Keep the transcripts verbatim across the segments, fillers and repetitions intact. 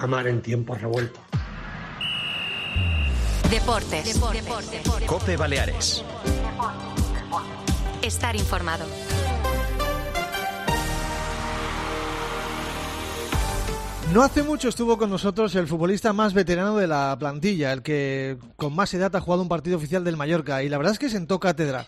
amar en tiempos revueltos. Deportes. Deportes. Deportes. COPE Baleares. Estar informado. No hace mucho estuvo con nosotros el futbolista más veterano de la plantilla, el que con más edad ha jugado un partido oficial del Mallorca, y la verdad es que sentó cátedra.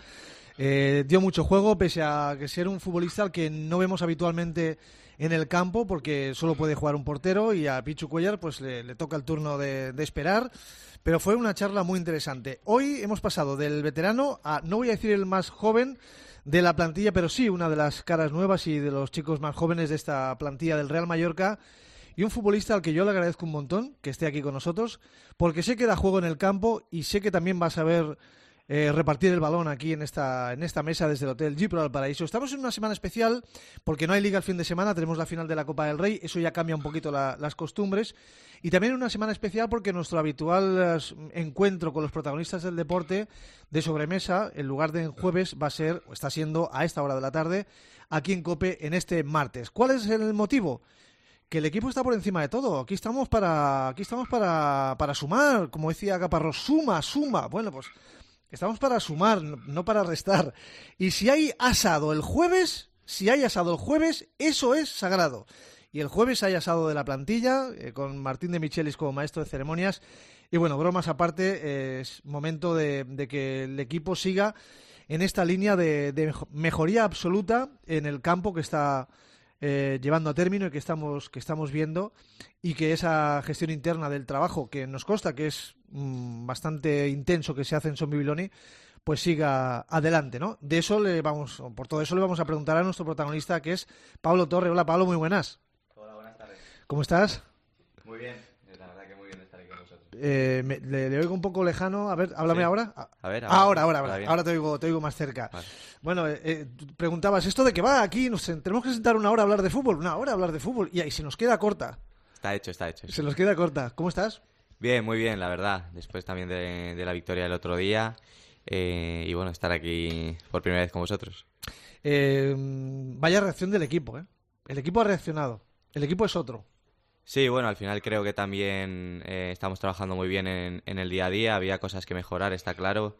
Eh, dio mucho juego, pese a que ser un futbolista al que no vemos habitualmente en el campo, porque solo puede jugar un portero, y a Pichu Cuéllar pues le, le toca el turno de, de esperar, pero fue una charla muy interesante. Hoy hemos pasado del veterano a, no voy a decir el más joven de la plantilla, pero sí una de las caras nuevas y de los chicos más jóvenes de esta plantilla del Real Mallorca, y un futbolista al que yo le agradezco un montón que esté aquí con nosotros, porque sé que da juego en el campo y sé que también va a saber eh, repartir el balón aquí en esta en esta mesa desde el Hotel Gipro al Paraíso. Estamos en una semana especial porque no hay liga el fin de semana, tenemos la final de la Copa del Rey, eso ya cambia un poquito la, las costumbres, y también una semana especial porque nuestro habitual encuentro con los protagonistas del deporte de sobremesa, en lugar de en jueves, va a ser, o está siendo a esta hora de la tarde, aquí en COPE en este martes. ¿Cuál es el motivo? Que el equipo está por encima de todo. Aquí estamos para aquí estamos para, para sumar, como decía Caparrós, suma, suma. Bueno, pues estamos para sumar, no para restar. Y si hay asado el jueves, si hay asado el jueves, eso es sagrado. Y el jueves hay asado de la plantilla, eh, con Martín de Michelis como maestro de ceremonias. Y bueno, bromas aparte, eh, es momento de, de que el equipo siga en esta línea de, de mejoría absoluta en el campo que está Eh, llevando a término y que estamos que estamos viendo, y que esa gestión interna del trabajo, que nos consta que es mmm, bastante intenso, que se hace en Son Bibiloni, pues siga adelante, ¿no? De eso le vamos, por todo eso le vamos a preguntar a nuestro protagonista, que es Pablo Torre. Hola, Pablo, muy buenas. Hola, buenas tardes. ¿Cómo estás? Muy bien, la verdad que muy bien estar aquí con vosotros. Eh, me, le, le oigo un poco lejano. A ver, háblame sí. ahora. A ver, ahora, ahora, ahora, ahora, ahora te oigo, te oigo más cerca. Vale. Bueno, eh, eh, preguntabas, ¿esto de qué va? Aquí nos tenemos que sentar una hora a hablar de fútbol, una hora a hablar de fútbol, y ahí se nos queda corta. Está hecho, está hecho. Se nos queda corta. ¿Cómo estás? Bien, muy bien, la verdad. Después también de, de la victoria del otro día, eh, y bueno, estar aquí por primera vez con vosotros. Eh, vaya reacción del equipo, ¿eh? El equipo ha reaccionado. El equipo es otro. Sí, bueno, al final creo que también eh, estamos trabajando muy bien en, en el día a día. Había cosas que mejorar, está claro.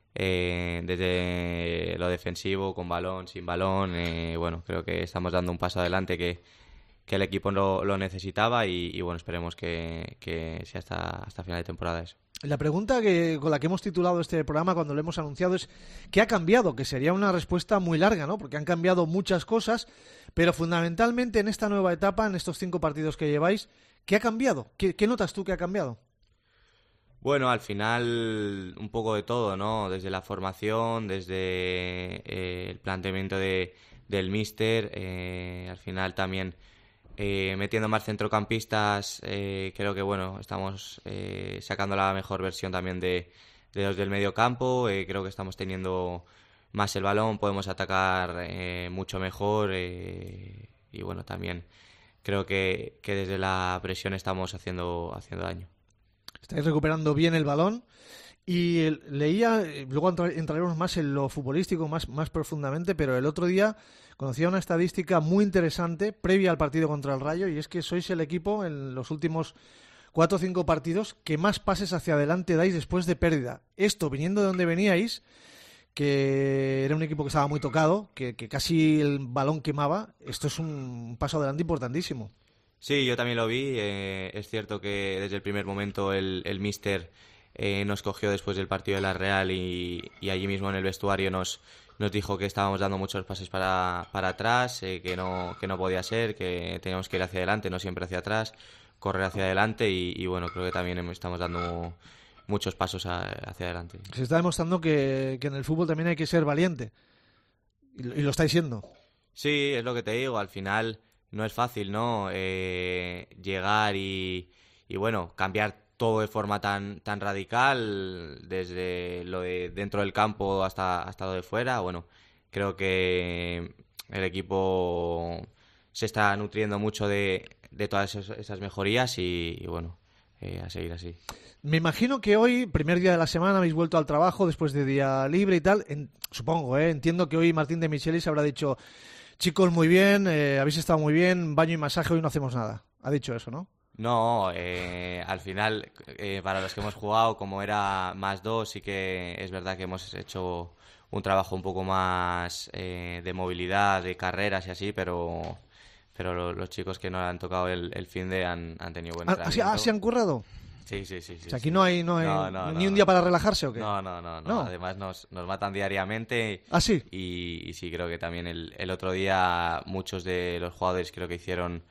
Eh, desde lo defensivo, con balón, sin balón, eh, bueno, creo que estamos dando un paso adelante que, que el equipo lo, lo necesitaba, y, y bueno, esperemos que, que sea hasta, hasta final de temporada eso. La pregunta que, con la que hemos titulado este programa cuando lo hemos anunciado es ¿qué ha cambiado? Que sería una respuesta muy larga, ¿no? Porque han cambiado muchas cosas, pero fundamentalmente en esta nueva etapa, en estos cinco partidos que lleváis, ¿qué ha cambiado? ¿Qué, qué notas tú que ha cambiado? Bueno, al final un poco de todo, ¿no? Desde la formación, desde eh, el planteamiento de, del míster, eh, al final también eh, metiendo más centrocampistas, eh, creo que bueno, estamos eh, sacando la mejor versión también de, de los del medio campo, eh, creo que estamos teniendo más el balón, podemos atacar eh, mucho mejor, eh, y bueno, también creo que, que desde la presión estamos haciendo, haciendo daño. Estáis recuperando bien el balón, y el, leía, luego entraremos más en lo futbolístico más, más profundamente, pero el otro día conocía una estadística muy interesante previa al partido contra el Rayo, y es que sois el equipo en los últimos cuatro o cinco partidos que más pases hacia adelante dais después de pérdida. Esto, viniendo de donde veníais, que era un equipo que estaba muy tocado, que, que casi el balón quemaba, esto es un paso adelante importantísimo. Sí, yo también lo vi. Eh, es cierto que desde el primer momento el, el míster eh, nos cogió después del partido de la Real, y, y allí mismo en el vestuario nos, nos dijo que estábamos dando muchos pases para, para atrás, eh, que no, que no podía ser, que teníamos que ir hacia adelante, no siempre hacia atrás, correr hacia adelante, y, y bueno, creo que también estamos dando muchos pasos a, hacia adelante. Se está demostrando que, que en el fútbol también hay que ser valiente, y, y lo estáis siendo. Sí, es lo que te digo, al final no es fácil, ¿no? Eh, llegar y, y, bueno, cambiar todo de forma tan tan radical, desde lo de dentro del campo hasta, hasta lo de fuera. Bueno, creo que el equipo se está nutriendo mucho de, de todas esas, esas mejorías, y, y bueno, eh, a seguir así. Me imagino que hoy, primer día de la semana, habéis vuelto al trabajo después de día libre y tal. En, supongo, ¿eh? Entiendo que hoy Martín de Michelis habrá dicho: chicos, muy bien, eh, habéis estado muy bien, baño y masaje, hoy no hacemos nada. Ha dicho eso, ¿no? No, eh, al final, eh, para los que hemos jugado, como era más dos, sí que es verdad que hemos hecho un trabajo un poco más eh, de movilidad, de carreras y así, pero pero lo- los chicos que no han tocado el, el fin de han, han tenido buen Ah, ¿ah, sí- ah, entrenamiento. ¿se han currado? Sí, sí, sí. sí, O sea, aquí sí. no hay, no hay No, no, ni no, un día no. para relajarse o qué. No, no, no, no. No. Además nos, nos matan diariamente. ¿Ah, sí? Y, y sí, creo que también el, el otro día muchos de los jugadores creo que hicieron...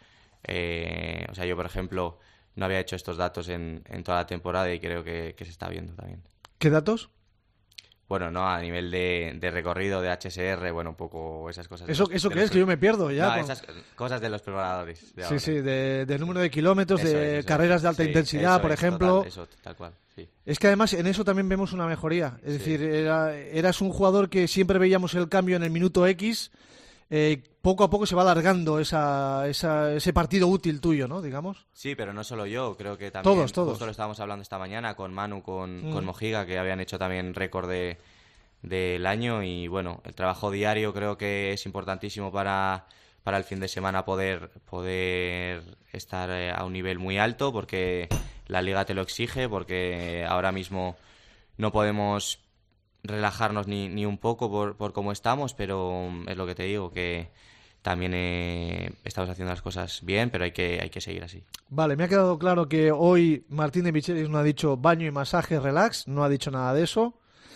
eh, o sea, yo, por ejemplo, no había hecho estos datos en, en toda la temporada y creo que, que se está viendo también. ¿Qué datos? Bueno, no, a nivel de, de recorrido, de H S R, bueno, un poco esas cosas. de ¿Eso, los- eso de qué los es? Que yo me pierdo ya. No, con- esas cosas de los preparadores. de Sí, ahora. sí, de, de número de kilómetros, Eso de es, eso carreras es. de alta Sí, intensidad, eso por es, ejemplo. total, eso, tal cual, sí. Es que además en eso también vemos una mejoría. Es Sí. decir, era, eras un jugador que siempre veíamos el cambio en el minuto X. eh, poco a poco se va alargando esa, esa, ese partido útil tuyo, ¿no? Digamos. Sí, pero no solo yo, creo que también Todos, todos. justo lo estábamos hablando esta mañana con Manu, con, Mm. con Mojiga, que habían hecho también récord de, del año y bueno, el trabajo diario creo que es importantísimo para, para el fin de semana poder, poder estar eh, a un nivel muy alto porque la liga te lo exige, porque ahora mismo no podemos relajarnos ni, ni un poco por, por cómo estamos, pero es lo que te digo, que también eh, estamos haciendo las cosas bien, pero hay que, hay que seguir así. Vale, me ha quedado claro que hoy Martín de Michelis no ha dicho baño y masaje, relax, no ha dicho nada de eso.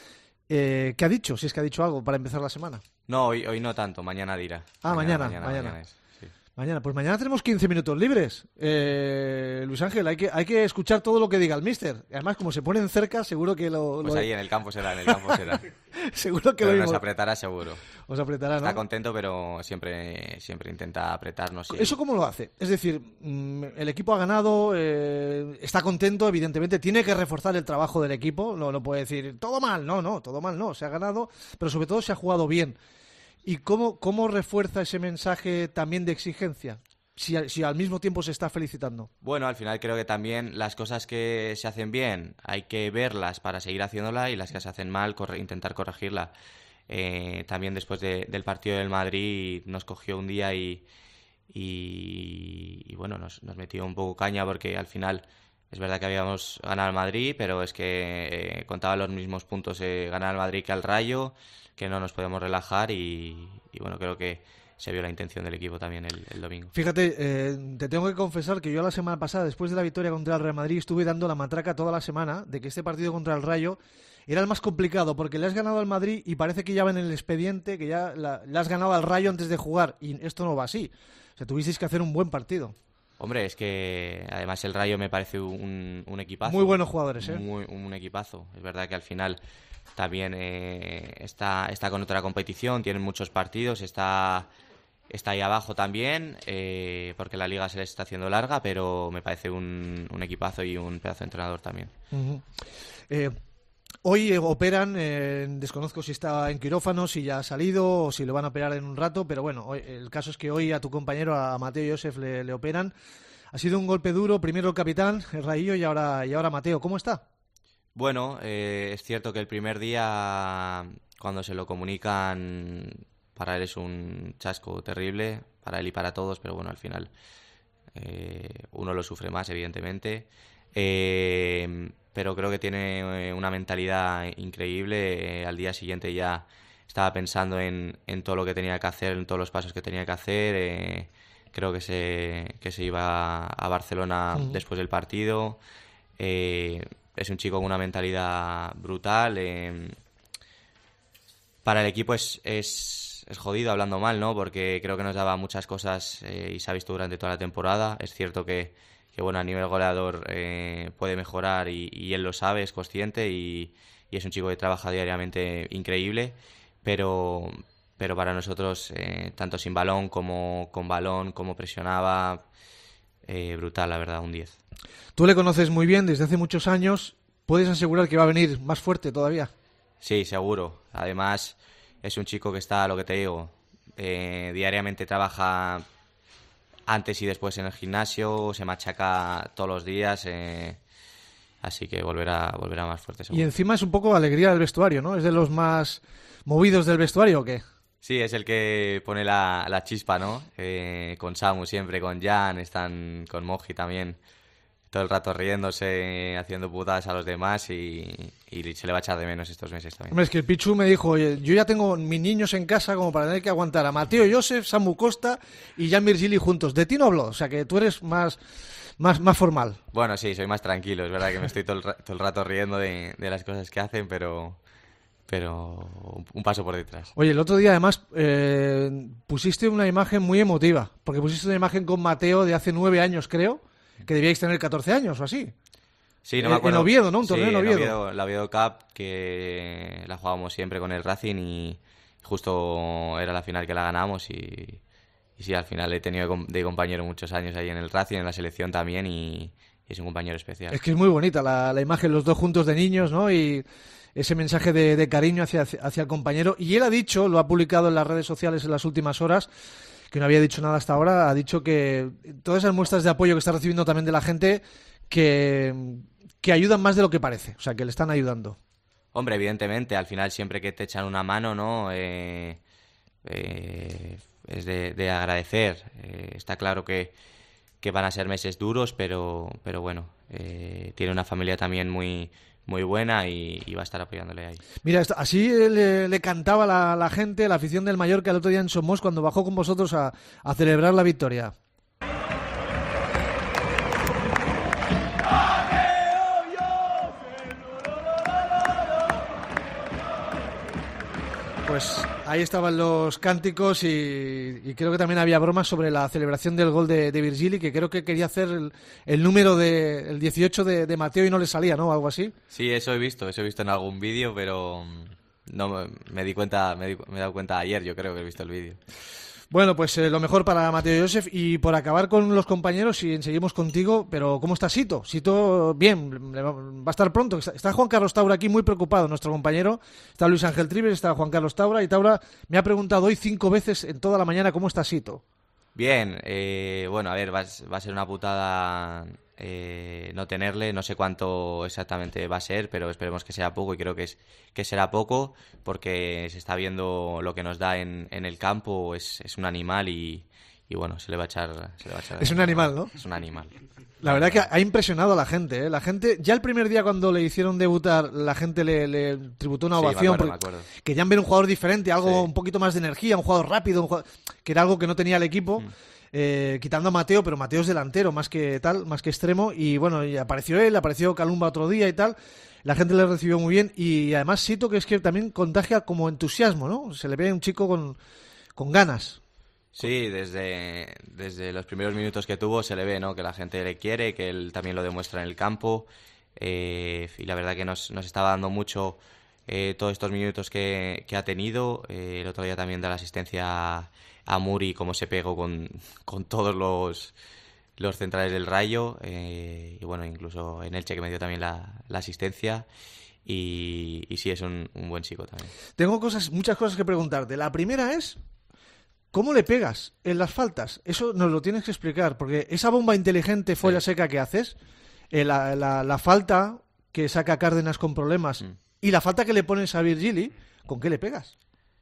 Eh, ¿Qué ha dicho? Si es que ha dicho algo para empezar la semana. No, hoy, hoy no tanto, mañana dirá. Ah, mañana, mañana. es, sí. Mañana, pues mañana tenemos quince minutos libres. Eh, Luis Ángel, hay que, hay que escuchar todo lo que diga el míster. Además, como se ponen cerca, seguro que lo, Pues lo- ahí en el campo será, en el campo será. seguro que Pero lo nos mismo- apretará seguro. os apretará, ¿no? Está contento, pero siempre, siempre intenta apretarnos. y- ¿Eso cómo lo hace? Es decir, mm, el equipo ha ganado, eh, está contento, evidentemente, tiene que reforzar el trabajo del equipo, no, no puede decir todo mal, no, no, todo mal no, se ha ganado, pero sobre todo se ha jugado bien. ¿Y cómo, cómo refuerza ese mensaje también de exigencia? Si, al- si al mismo tiempo se está felicitando. Bueno, al final creo que también las cosas que se hacen bien hay que verlas para seguir haciéndola y las que se hacen mal corre- intentar corregirla. Eh, también después de- del partido del Madrid nos cogió un día y, y, y bueno, nos, nos metió un poco caña porque al final es verdad que habíamos ganado al Madrid, pero es que eh, contaba los mismos puntos eh, ganar al Madrid que al Rayo, que no nos podemos relajar y, y bueno, creo que se vio la intención del equipo también el, el domingo. Fíjate, eh, te tengo que confesar que yo la semana pasada, después de la victoria contra el Real Madrid, estuve dando la matraca toda la semana de que este partido contra el Rayo era el más complicado porque le has ganado al Madrid y parece que ya va en el expediente, que ya la- le has ganado al Rayo antes de jugar y esto no va así. O sea, tuvisteis que hacer un buen partido. Hombre, es que además el Rayo me parece un, un equipazo. Muy buenos jugadores, ¿eh? Muy, un equipazo. Es verdad que al final también eh, está, está con otra competición, tienen muchos partidos, está, está ahí abajo también, eh, porque la liga se les está haciendo larga, pero me parece un, un equipazo y un pedazo de entrenador también. Ujú. Eh, hoy eh, operan, eh, desconozco si está en quirófano, si ya ha salido o si lo van a operar en un rato, pero bueno, hoy- el caso es que hoy a tu compañero, a Mateo Joseph, le, le operan. Ha sido un golpe duro, primero el capitán, el Raillo, y ahora, y ahora Mateo. ¿Cómo está? Bueno, eh, es cierto que el primer día, cuando se lo comunican, para él es un chasco terrible, para él y para todos, pero bueno, al final eh, uno lo sufre más, evidentemente. Eh, pero creo que tiene eh, una mentalidad increíble. Eh, al día siguiente ya estaba pensando en, en todo lo que tenía que hacer, en todos los pasos que tenía que hacer. Eh, creo que se, que se iba a Barcelona Ujú. después del partido. Eh, es un chico con una mentalidad brutal. eh, para el equipo es, es, es jodido hablando mal, ¿no? Porque creo que nos daba muchas cosas eh, y se ha visto durante toda la temporada. Es cierto que, que bueno, a nivel goleador eh, puede mejorar y, y él lo sabe, es consciente y, y es un chico que trabaja diariamente increíble, pero, pero para nosotros, eh, tanto sin balón como con balón, como presionaba, eh, brutal, la verdad, un diez. Tú le conoces muy bien desde hace muchos años. ¿Puedes asegurar que va a venir más fuerte todavía? Sí, seguro. Además, es un chico que está, lo que te digo, eh, diariamente trabaja antes y después en el gimnasio, se machaca todos los días, eh, así que volverá, volverá más fuerte, seguro. Y encima es un poco alegría del vestuario, ¿no? ¿Es de los más movidos del vestuario o qué? Sí, es el que pone la, la chispa, ¿no? Eh, con Samu siempre, con Jan, están con Moji también. todo el rato riéndose, haciendo putadas a los demás y, y se le va a echar de menos estos meses también. Hombre, es que el Pichu me dijo, oye, yo ya tengo mis niños en casa como para tener que aguantar a Mateo Joseph, Samu Costa y Jan Virgili juntos. De ti no habló, o sea que tú eres más... Más, más formal. Bueno, sí, soy más tranquilo. Es verdad que me estoy todo el, ra- todo el rato riendo de, de las cosas que hacen, pero pero un paso por detrás. Oye, el otro día además eh, pusiste una imagen muy emotiva, porque pusiste una imagen con Mateo de hace nueve años, creo, que debíais tener catorce años o así. Sí, no me Eh, acuerdo. En Oviedo, ¿no? Un torneo sí, en Oviedo. Oviedo. La Oviedo Cup, que la jugábamos siempre con el Racing y justo era la final que la ganamos y... Y sí, al final he tenido de compañero muchos años ahí en el Racing, en la selección también, y, y es un compañero especial. Es que es muy bonita la, la imagen, los dos juntos de niños, ¿no? Y ese mensaje de, de cariño hacia, hacia el compañero. Y él ha dicho, lo ha publicado en las redes sociales en las últimas horas, que no había dicho nada hasta ahora, ha dicho que todas esas muestras de apoyo que está recibiendo también de la gente, que, que ayudan más de lo que parece, o sea, que le están ayudando. Hombre, evidentemente, al final siempre que te echan una mano, ¿no? Eh, eh, es de, de agradecer. Eh, está claro que, que van a ser meses duros, pero, pero bueno, eh, tiene una familia también muy, muy buena y, y va a estar apoyándole ahí. Mira, esto- así le, le cantaba la, la gente, la afición del Mallorca el otro día en Somos cuando bajó con vosotros a, a celebrar la victoria. Pues ahí estaban los cánticos y, y creo que también había bromas sobre la celebración del gol de, de Virgili, que creo que quería hacer el, el número de el dieciocho de, de Mateo y no le salía, ¿no? Algo así. Sí, eso he visto, eso he visto en algún vídeo, pero mm, no me, me di cuenta, me, di- me he dado cuenta ayer, yo creo que he visto el vídeo. Bueno, pues eh, lo mejor para Mateo Joseph y por acabar con los compañeros y seguimos contigo, pero ¿cómo está Sito? Sito, bien, le va, va a estar pronto. Está, está Juan Carlos Taura aquí muy preocupado, nuestro compañero. Está Luis Ángel Trives, está Juan Carlos Taura y Taura me ha preguntado hoy cinco veces en toda la mañana cómo está Sito. Bien, eh, bueno, a ver, va, a s- va a ser una putada eh, no tenerle, no sé cuánto exactamente va a ser, pero esperemos que sea poco y creo que es que será poco porque se está viendo lo que nos da en, en el campo, es, es un animal y, y bueno, se le va a echar, se le va a echar de Es un menos. animal, ¿no? Es un animal. La verdad que ha impresionado a la gente, ¿eh? La gente, ya el primer día cuando le hicieron debutar, la gente le, le tributó una Sí, me ovación acuerdo, porque me acuerdo. querían ver un jugador diferente, algo Sí. un poquito más de energía, un jugador rápido, un jugador- que era algo que no tenía el equipo. Mm. Eh, quitando a Mateo, pero Mateo es delantero más que tal, más que extremo, y bueno, y apareció él, apareció Calumba otro día y tal, la gente le recibió muy bien, y además Sito, que es que también contagia como entusiasmo, ¿no? Se le ve un chico con, con ganas. Sí, desde, desde los primeros minutos que tuvo se le ve, ¿no? Que la gente le quiere, que él también lo demuestra en el campo. eh, y la verdad que nos, nos estaba dando mucho eh, todos estos minutos que, que ha tenido. Eh, el otro día también da la asistencia a, a Muri, como se pegó con, con todos los, los centrales del Rayo. eh, y bueno, incluso en Elche que me dio también la, la asistencia. Y, y sí, es un, un buen chico también. Tengo cosas, muchas cosas que preguntarte. La primera es, ¿cómo le pegas en las faltas? Eso nos lo tienes que explicar, porque esa bomba inteligente folla Sí. seca que haces, eh, la, la- la falta que saca Cárdenas con problemas Mm. y la falta que le pones a Virgili, ¿con qué le pegas?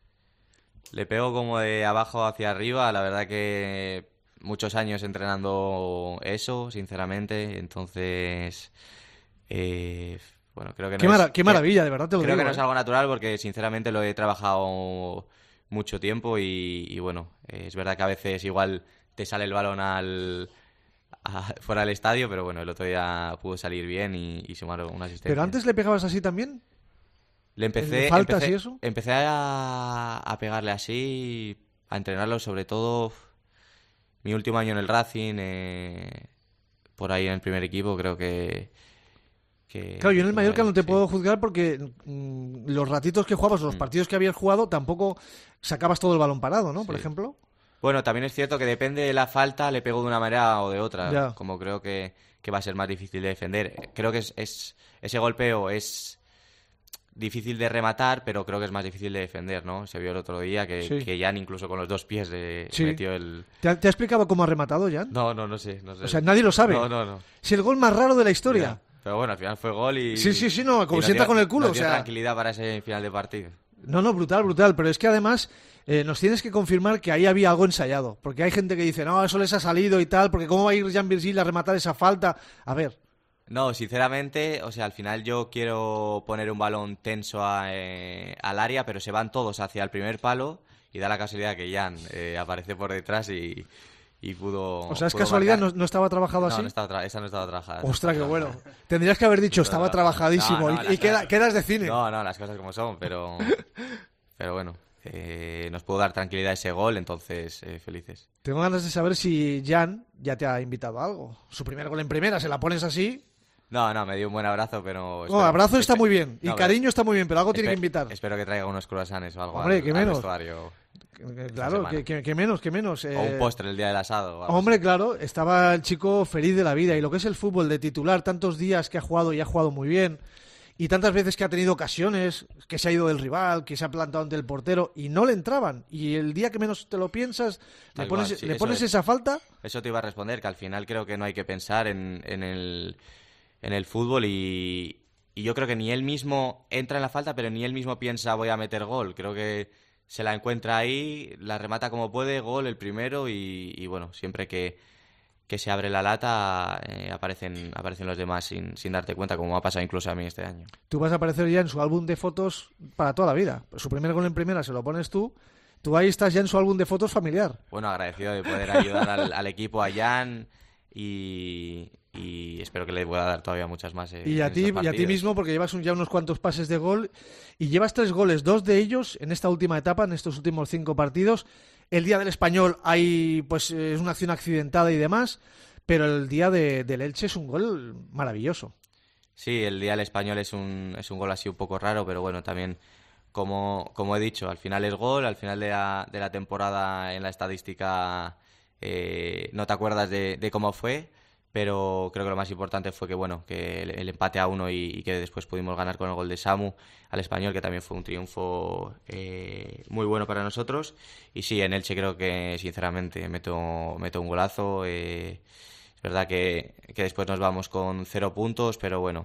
Le pego como de abajo hacia arriba, la verdad que muchos años entrenando eso, sinceramente, entonces, eh, bueno, creo que no Qué, es, mara- qué que- maravilla, de verdad te lo creo digo. que no es ¿eh? algo natural porque sinceramente lo he trabajado mucho tiempo y, y bueno, eh, es verdad que a veces igual te sale el balón al a- fuera del estadio, pero bueno, el otro día pudo salir bien y, y sumar una asistencia. Pero antes le pegabas así también. Le empecé, ¿En faltas empecé, y eso? empecé a, a pegarle así, a entrenarlo sobre todo mi último año en el Racing, eh, por ahí en el primer equipo, creo que... que Claro, yo en el que Mallorca por ahí, no te sí. puedo juzgar porque mm, los ratitos que jugabas, los Mm. partidos que habías jugado, tampoco sacabas todo el balón parado, ¿no? Por Sí. ejemplo. Bueno, también es cierto que depende de la falta, le pego de una manera o de otra, Ya. como creo que, que va a ser más difícil de defender. Creo que es, es ese golpeo es difícil de rematar, pero creo que es más difícil de defender, ¿no? Se vio el otro día que, Sí. que Jan incluso con los dos pies le Sí. metió el... ¿Te ha, te ha explicado cómo ha rematado, Jan? No, no, no sé, no sé. O sea, nadie lo sabe. No, no, no. Es el gol más raro de la historia. Ya. Pero bueno, al final fue gol y... Sí, sí, sí, no, como y nos sienta dio- con el culo, nos dio o sea- tranquilidad para ese final de partido. No, no, brutal, brutal. Pero es que además eh, nos tienes que confirmar que ahí había algo ensayado. Porque hay gente que dice, no, eso les ha salido y tal, porque cómo va a ir Jan Virgili a rematar esa falta. A ver, No, sinceramente, o sea, al final yo quiero poner un balón tenso a, eh, al área, pero se van todos hacia el primer palo y da la casualidad que Jan eh, aparece por detrás y, y pudo... O sea, es pudo casualidad, marcar. no, no estaba trabajado así. No, no estaba tra- esa no estaba trabajada. Ostras, no qué estaba bueno. Tendrías que haber dicho, No, estaba no, trabajadísimo no, no, y, las y queda, cosas- quedas de cine. No, no, las cosas como son, pero, pero bueno, eh, nos pudo dar tranquilidad ese gol, entonces eh, felices. Tengo ganas de saber si Jan ya te ha invitado a algo. Su primer gol en primera, se la pones así. No, no, me dio un buen abrazo, pero... No, abrazo está muy bien. Y no, pero- cariño está muy bien, pero algo tiene que espe- invitar. Espero que traiga unos croissants o algo. Hombre, al- ¿qué al menos? vestuario. Claro, semana. que, que- que menos, que menos. O eh, un postre el día del asado. o algo Hombre, así. claro, estaba el chico feliz de la vida. Y lo que es el fútbol de titular, tantos días que ha jugado y ha jugado muy bien, y tantas veces que ha tenido ocasiones, que se ha ido del rival, que se ha plantado ante el portero, y no le entraban. Y el día que menos te lo piensas, le Tal pones, cual, sí, le eso pones es. esa falta. Eso te iba a responder, que al final creo que no hay que pensar en, en el, en el fútbol y, y yo creo que ni él mismo entra en la falta, pero ni él mismo piensa voy a meter gol. Creo que se la encuentra ahí, la remata como puede, gol el primero y, y bueno, siempre que, que se abre la lata eh, aparecen, aparecen los demás sin, sin darte cuenta, como me ha pasado incluso a mí este año. Tú vas a aparecer ya en su álbum de fotos para toda la vida. Su primer gol en primera se lo pones tú. Tú ahí estás ya en su álbum de fotos familiar. Bueno, agradecido de poder ayudar al, al equipo, a Jan, y, y espero que le pueda dar todavía muchas más. eh, Y a en ti, estos y a ti partidos. mismo, porque llevas un- ya unos cuantos pases de gol y llevas tres goles, dos de ellos en esta última etapa, en estos últimos cinco partidos. El día del Español hay, pues, es una acción accidentada y demás, pero el día de, del Elche es un gol maravilloso. Sí, el día del Español es un, es un gol así un poco raro, pero bueno, también, como, como he dicho, al final es gol, al final de la, de la temporada en la estadística eh, no te acuerdas de, de cómo fue, pero creo que lo más importante fue que, bueno, que el, el empate a uno y, y que después pudimos ganar con el gol de Samu al Español, que también fue un triunfo eh, muy bueno para nosotros. Y sí, en Elche creo que, sinceramente, meto, meto un golazo. eh, Es verdad que, que después nos vamos con cero puntos, pero bueno,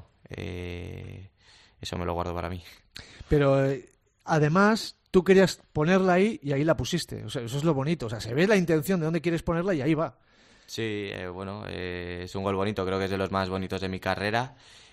eh, eso me lo guardo para mí. Pero eh, además, tú querías ponerla ahí y ahí la pusiste. O sea, eso es lo bonito. O sea, se ve la intención de dónde quieres ponerla y ahí va. Sí, eh, bueno, eh, es un gol bonito, creo que es de los más bonitos de mi carrera.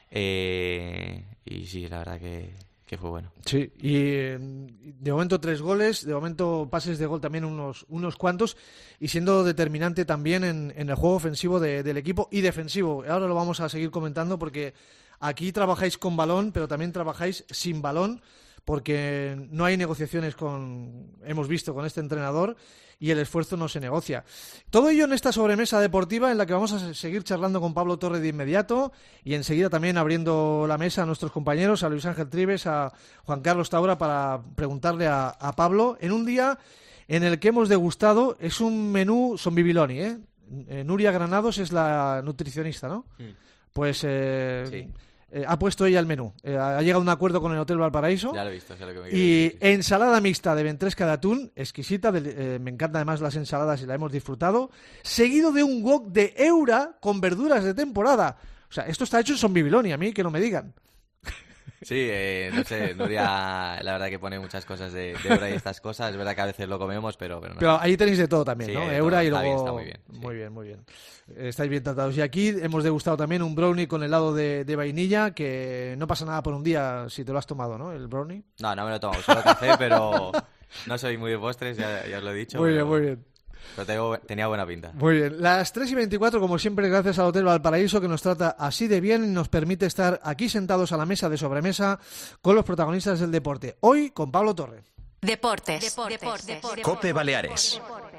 eh, y sí, la verdad que, que fue bueno. Sí, y eh, de momento tres goles, de momento pases de gol también unos, unos cuantos, y siendo determinante también en, en el juego ofensivo de- del equipo y defensivo. Ahora lo vamos a seguir comentando porque aquí trabajáis con balón, pero también trabajáis sin balón, porque no hay negociaciones con, hemos visto, con este entrenador, y el esfuerzo no se negocia. Todo ello en esta sobremesa deportiva en la que vamos a seguir charlando con Pablo Torre de inmediato, y enseguida también abriendo la mesa a nuestros compañeros, a Luis Ángel Tribes, a Juan Carlos Taura, para preguntarle a, a Pablo en un día en el que hemos degustado, es un menú son Bibiloni, ¿eh? Eh, Nuria Granados es la nutricionista, ¿no? Pues eh, Sí. eh, ha puesto ella el menú. Eh, ha llegado a un acuerdo con el Hotel Valparaíso. Ya lo he visto, sé lo que me Y quieres decir. ensalada mixta de ventresca de atún, exquisita, del- eh, me encantan además las ensaladas y la hemos disfrutado, seguido de un wok de Eura con verduras de temporada. O sea, esto está hecho en Son Bibiloni, a mí que no me digan. Sí, eh, no sé, Nuria la verdad que pone muchas cosas de, de Eura y estas cosas. Es verdad que a veces lo comemos, pero, pero no. Pero ahí tenéis de todo también, Sí, ¿no? hay de Eura todo, y está luego... bien, está muy bien, sí. Muy bien, muy bien. Eh, Estáis bien tratados. Y aquí hemos degustado también un brownie con helado de, de vainilla, que no pasa nada por un día si te lo has tomado, ¿no? El brownie. No, no me lo tomo, solo café, pero no soy muy de postres, ya, ya os lo he dicho. Muy bien, pero- muy bien. Pero tengo- tenía buena pinta. Muy bien. Las tres y veinticuatro, como siempre, gracias al Hotel Valparaíso, que nos trata así de bien y nos permite estar aquí sentados a la mesa de sobremesa con los protagonistas del deporte. Hoy con Pablo Torre. Deportes. Deportes. Deportes. Cope Baleares.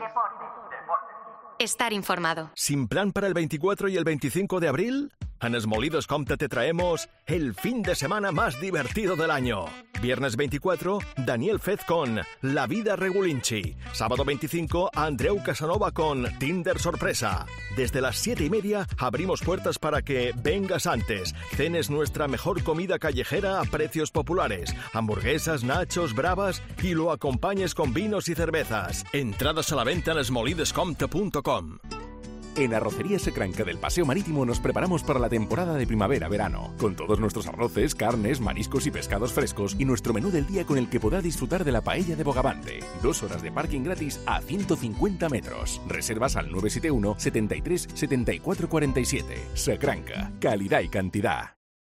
Estar informado. ¿Sin plan para el veinticuatro y el veinticinco de abril? En Esmolidos Comte te traemos el fin de semana más divertido del año. Viernes veinticuatro, Daniel Fez con La Vida Regulinchi. Sábado veinticinco, Andreu Casanova con Tinder Sorpresa. Desde las siete y media abrimos puertas para que vengas antes, cenes nuestra mejor comida callejera a precios populares, hamburguesas, nachos, bravas, y lo acompañes con vinos y cervezas. Entradas a la venta en esmolidescomte punto com. En Arrocería Secranca del Paseo Marítimo nos preparamos para la temporada de primavera-verano, con todos nuestros arroces, carnes, mariscos y pescados frescos y nuestro menú del día con el que podrá disfrutar de la paella de Bogavante. Dos horas de parking gratis a ciento cincuenta metros. Reservas al nueve siete uno, setenta y tres, setenta y cuatro cuarenta y siete. Secranca, calidad y cantidad.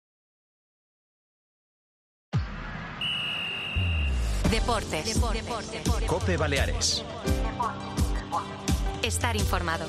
Deportes. Deportes. Cope Baleares. Estar informado.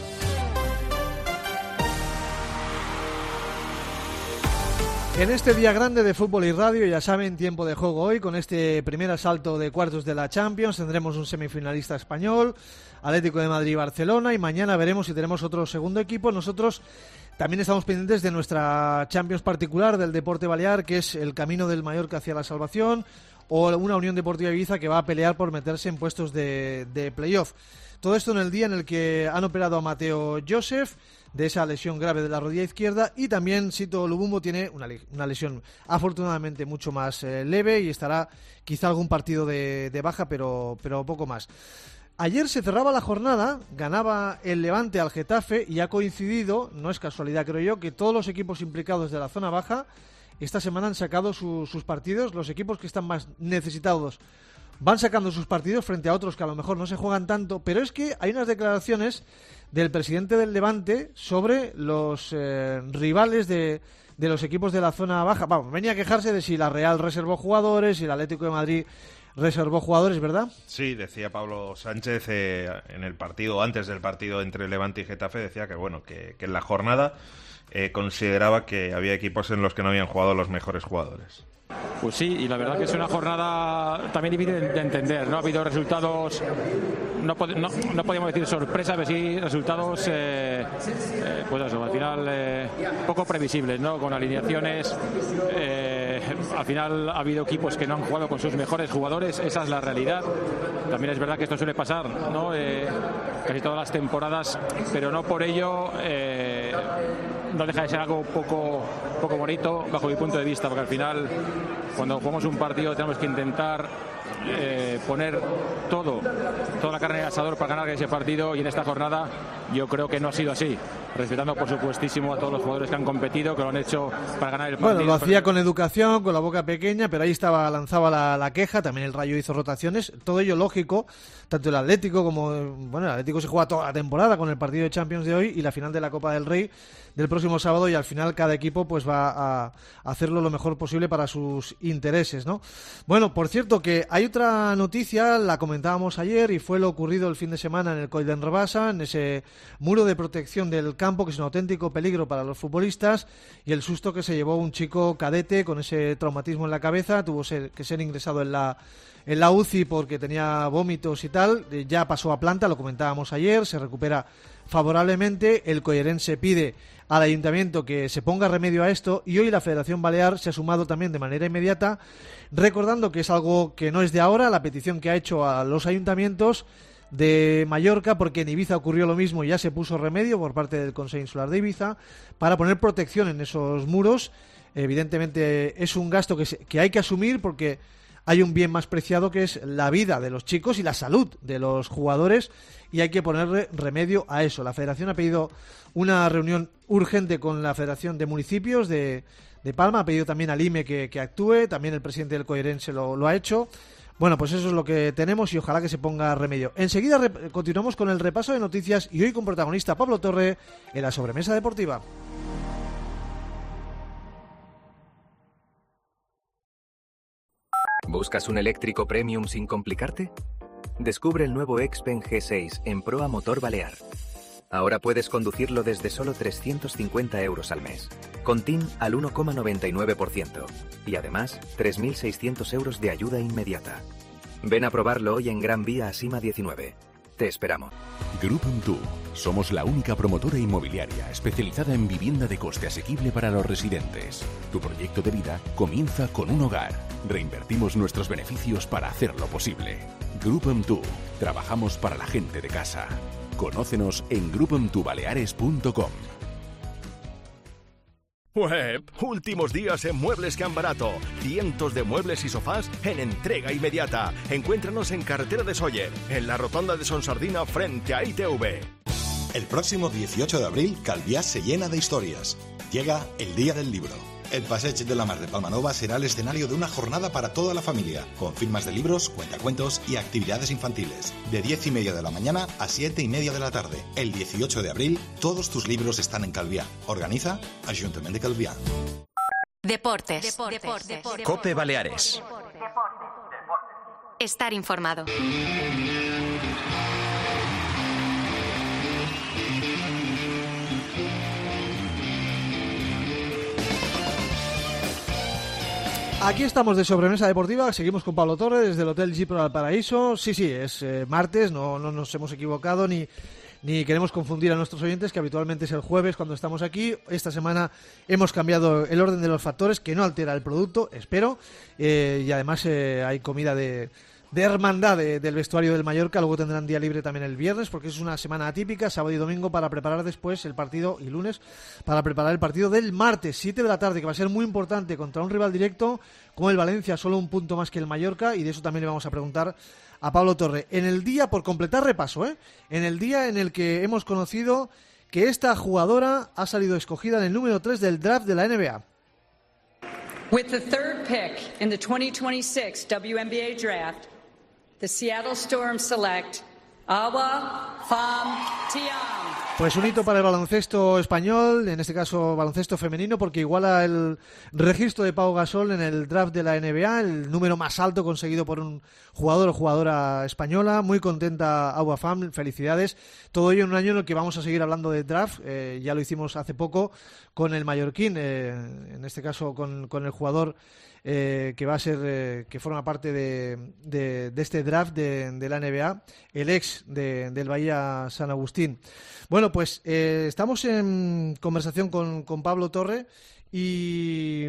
En este día grande de fútbol y radio, ya saben, tiempo de juego hoy, con este primer asalto de cuartos de la Champions, tendremos un semifinalista español, Atlético de Madrid y Barcelona, y mañana veremos si tenemos otro segundo equipo. Nosotros también estamos pendientes de nuestra Champions particular del deporte balear, que es el camino del Mallorca hacia la salvación, o una Unión Deportiva Ibiza que va a pelear por meterse en puestos de, de playoff. Todo esto en el día en el que han operado a Mateo Joseph de esa lesión grave de la rodilla izquierda, y también Sito Lubumbo tiene una, una lesión afortunadamente mucho más eh, leve y estará quizá algún partido de, de baja, pero, pero poco más. Ayer se cerraba la jornada, ganaba el Levante al Getafe y ha coincidido, no es casualidad creo yo, que todos los equipos implicados de la zona baja esta semana han sacado su, sus partidos. Los equipos que están más necesitados van sacando sus partidos frente a otros que a lo mejor no se juegan tanto, pero es que hay unas declaraciones del presidente del Levante sobre los eh, rivales de, de los equipos de la zona baja. Vamos, venía a quejarse de si la Real reservó jugadores, si el Atlético de Madrid reservó jugadores, ¿verdad? Sí, decía Pablo Sánchez eh, en el partido, antes del partido entre Levante y Getafe, decía que bueno, que, que en la jornada eh, consideraba que había equipos en los que no habían jugado los mejores jugadores. Pues sí, y la verdad que es una jornada también difícil de entender, ¿no? Ha habido resultados, no, no, no podíamos decir sorpresa, pero sí resultados, eh, eh, pues eso, al final eh, poco previsibles, ¿no? Con alineaciones, eh, al final ha habido equipos que no han jugado con sus mejores jugadores, esa es la realidad. También es verdad que esto suele pasar, ¿no? Eh, casi todas las temporadas, pero no por ello eh, no deja de ser algo poco, poco bonito bajo mi punto de vista, porque al final cuando jugamos un partido tenemos que intentar eh, poner todo, toda la carne en el asador para ganar ese partido, y en esta jornada yo creo que no ha sido así, respetando por supuestísimo a todos los jugadores que han competido, que lo han hecho para ganar el partido. Bueno, lo hacía con educación, con la boca pequeña, pero ahí estaba, lanzaba la, la queja, también el Rayo hizo rotaciones, todo ello lógico, tanto el Atlético como, bueno, el Atlético se juega toda la temporada con el partido de Champions de hoy y la final de la Copa del Rey del próximo sábado, y al final cada equipo pues va a hacerlo lo mejor posible para sus intereses, ¿no? Bueno, por cierto que hay otra noticia, la comentábamos ayer, y fue lo ocurrido el fin de semana en el Coll d'Enrebassa, en ese muro de protección del campo, que es un auténtico peligro para los futbolistas, y el susto que se llevó un chico cadete con ese traumatismo en la cabeza, tuvo que ser ingresado en la en la U C I porque tenía vómitos y tal, ya pasó a planta, lo comentábamos ayer, se recupera favorablemente. El coyerense pide al ayuntamiento que se ponga remedio a esto, y hoy la Federación Balear se ha sumado también de manera inmediata, recordando que es algo que no es de ahora, la petición que ha hecho a los ayuntamientos de Mallorca, porque en Ibiza ocurrió lo mismo y ya se puso remedio por parte del Consejo Insular de Ibiza para poner protección en esos muros. Evidentemente es un gasto que, se, que hay que asumir, porque hay un bien más preciado que es la vida de los chicos y la salud de los jugadores, y hay que ponerle remedio a eso. La Federación ha pedido una reunión urgente con la Federación de Municipios de, de Palma, ha pedido también al I M E que, que actúe, también el presidente del Coyerense lo, lo ha hecho. Bueno, pues eso es lo que tenemos y ojalá que se ponga remedio. Enseguida re- continuamos con el repaso de noticias, y hoy con protagonista Pablo Torre en la sobremesa deportiva. ¿Buscas un eléctrico premium sin complicarte? Descubre el nuevo Xpeng G seis en Proa Motor Balear. Ahora puedes conducirlo desde solo trescientos cincuenta euros al mes, con T I N al uno coma noventa y nueve por ciento y además tres mil seiscientos euros de ayuda inmediata. Ven a probarlo hoy en Gran Vía Asima diecinueve. Te esperamos. GroupM dos. Somos la única promotora inmobiliaria especializada en vivienda de coste asequible para los residentes. Tu proyecto de vida comienza con un hogar. Reinvertimos nuestros beneficios para hacerlo posible. GroupM dos. Trabajamos para la gente de casa. Conócenos en grupo m two baleares punto com. Web, últimos días en Muebles Can Barato. Cientos de muebles y sofás en entrega inmediata. Encuéntranos en Carretera de Sóller, en la rotonda de Sonsardina frente a I T V. El próximo dieciocho de abril, Calviá se llena de historias. Llega el Día del Libro. El Passeig de la Mar de Palmanova será el escenario de una jornada para toda la familia, con firmas de libros, cuentacuentos y actividades infantiles. De diez y media de la mañana a siete y media de la tarde. El dieciocho de abril, todos tus libros están en Calviá. Organiza Ayuntamiento de Calviá. Deportes. Deportes. Deportes. Deportes. Cope Baleares. Estar informado. Aquí estamos de sobremesa deportiva, seguimos con Pablo Torre desde el Hotel Gipro al Paraíso. Sí, sí, es eh, martes, no, no nos hemos equivocado ni, ni queremos confundir a nuestros oyentes, que habitualmente es el jueves cuando estamos aquí. Esta semana hemos cambiado el orden de los factores, que no altera el producto, espero, eh, y además eh, hay comida de... de hermandad de, del vestuario del Mallorca. Luego tendrán día libre también el viernes, porque es una semana atípica, sábado y domingo para preparar después el partido, y lunes para preparar el partido del martes, siete de la tarde, que va a ser muy importante contra un rival directo como el Valencia, solo un punto más que el Mallorca, y de eso también le vamos a preguntar a Pablo Torre. En el día, por completar repaso, ¿eh? en el día en el que hemos conocido que esta jugadora ha salido escogida en el número tres del draft de la N B A. With the third pick in the twenty twenty-six W N B A draft, the Seattle Storm select Awa Pham Thiam. Pues un hito para el baloncesto español, en este caso baloncesto femenino, porque iguala el registro de Pau Gasol en el draft de la N B A, el número más alto conseguido por un jugador o jugadora española. Muy contenta Awa Pham, felicidades. Todo ello en un año en el que vamos a seguir hablando de draft, eh, ya lo hicimos hace poco con el mallorquín, eh, en este caso con, con el jugador Eh, que va a ser eh, que forma parte de, de, de este draft de, de la N B A, el ex de, del Bahía San Agustín. Bueno, pues eh, estamos en conversación con, con Pablo Torre y,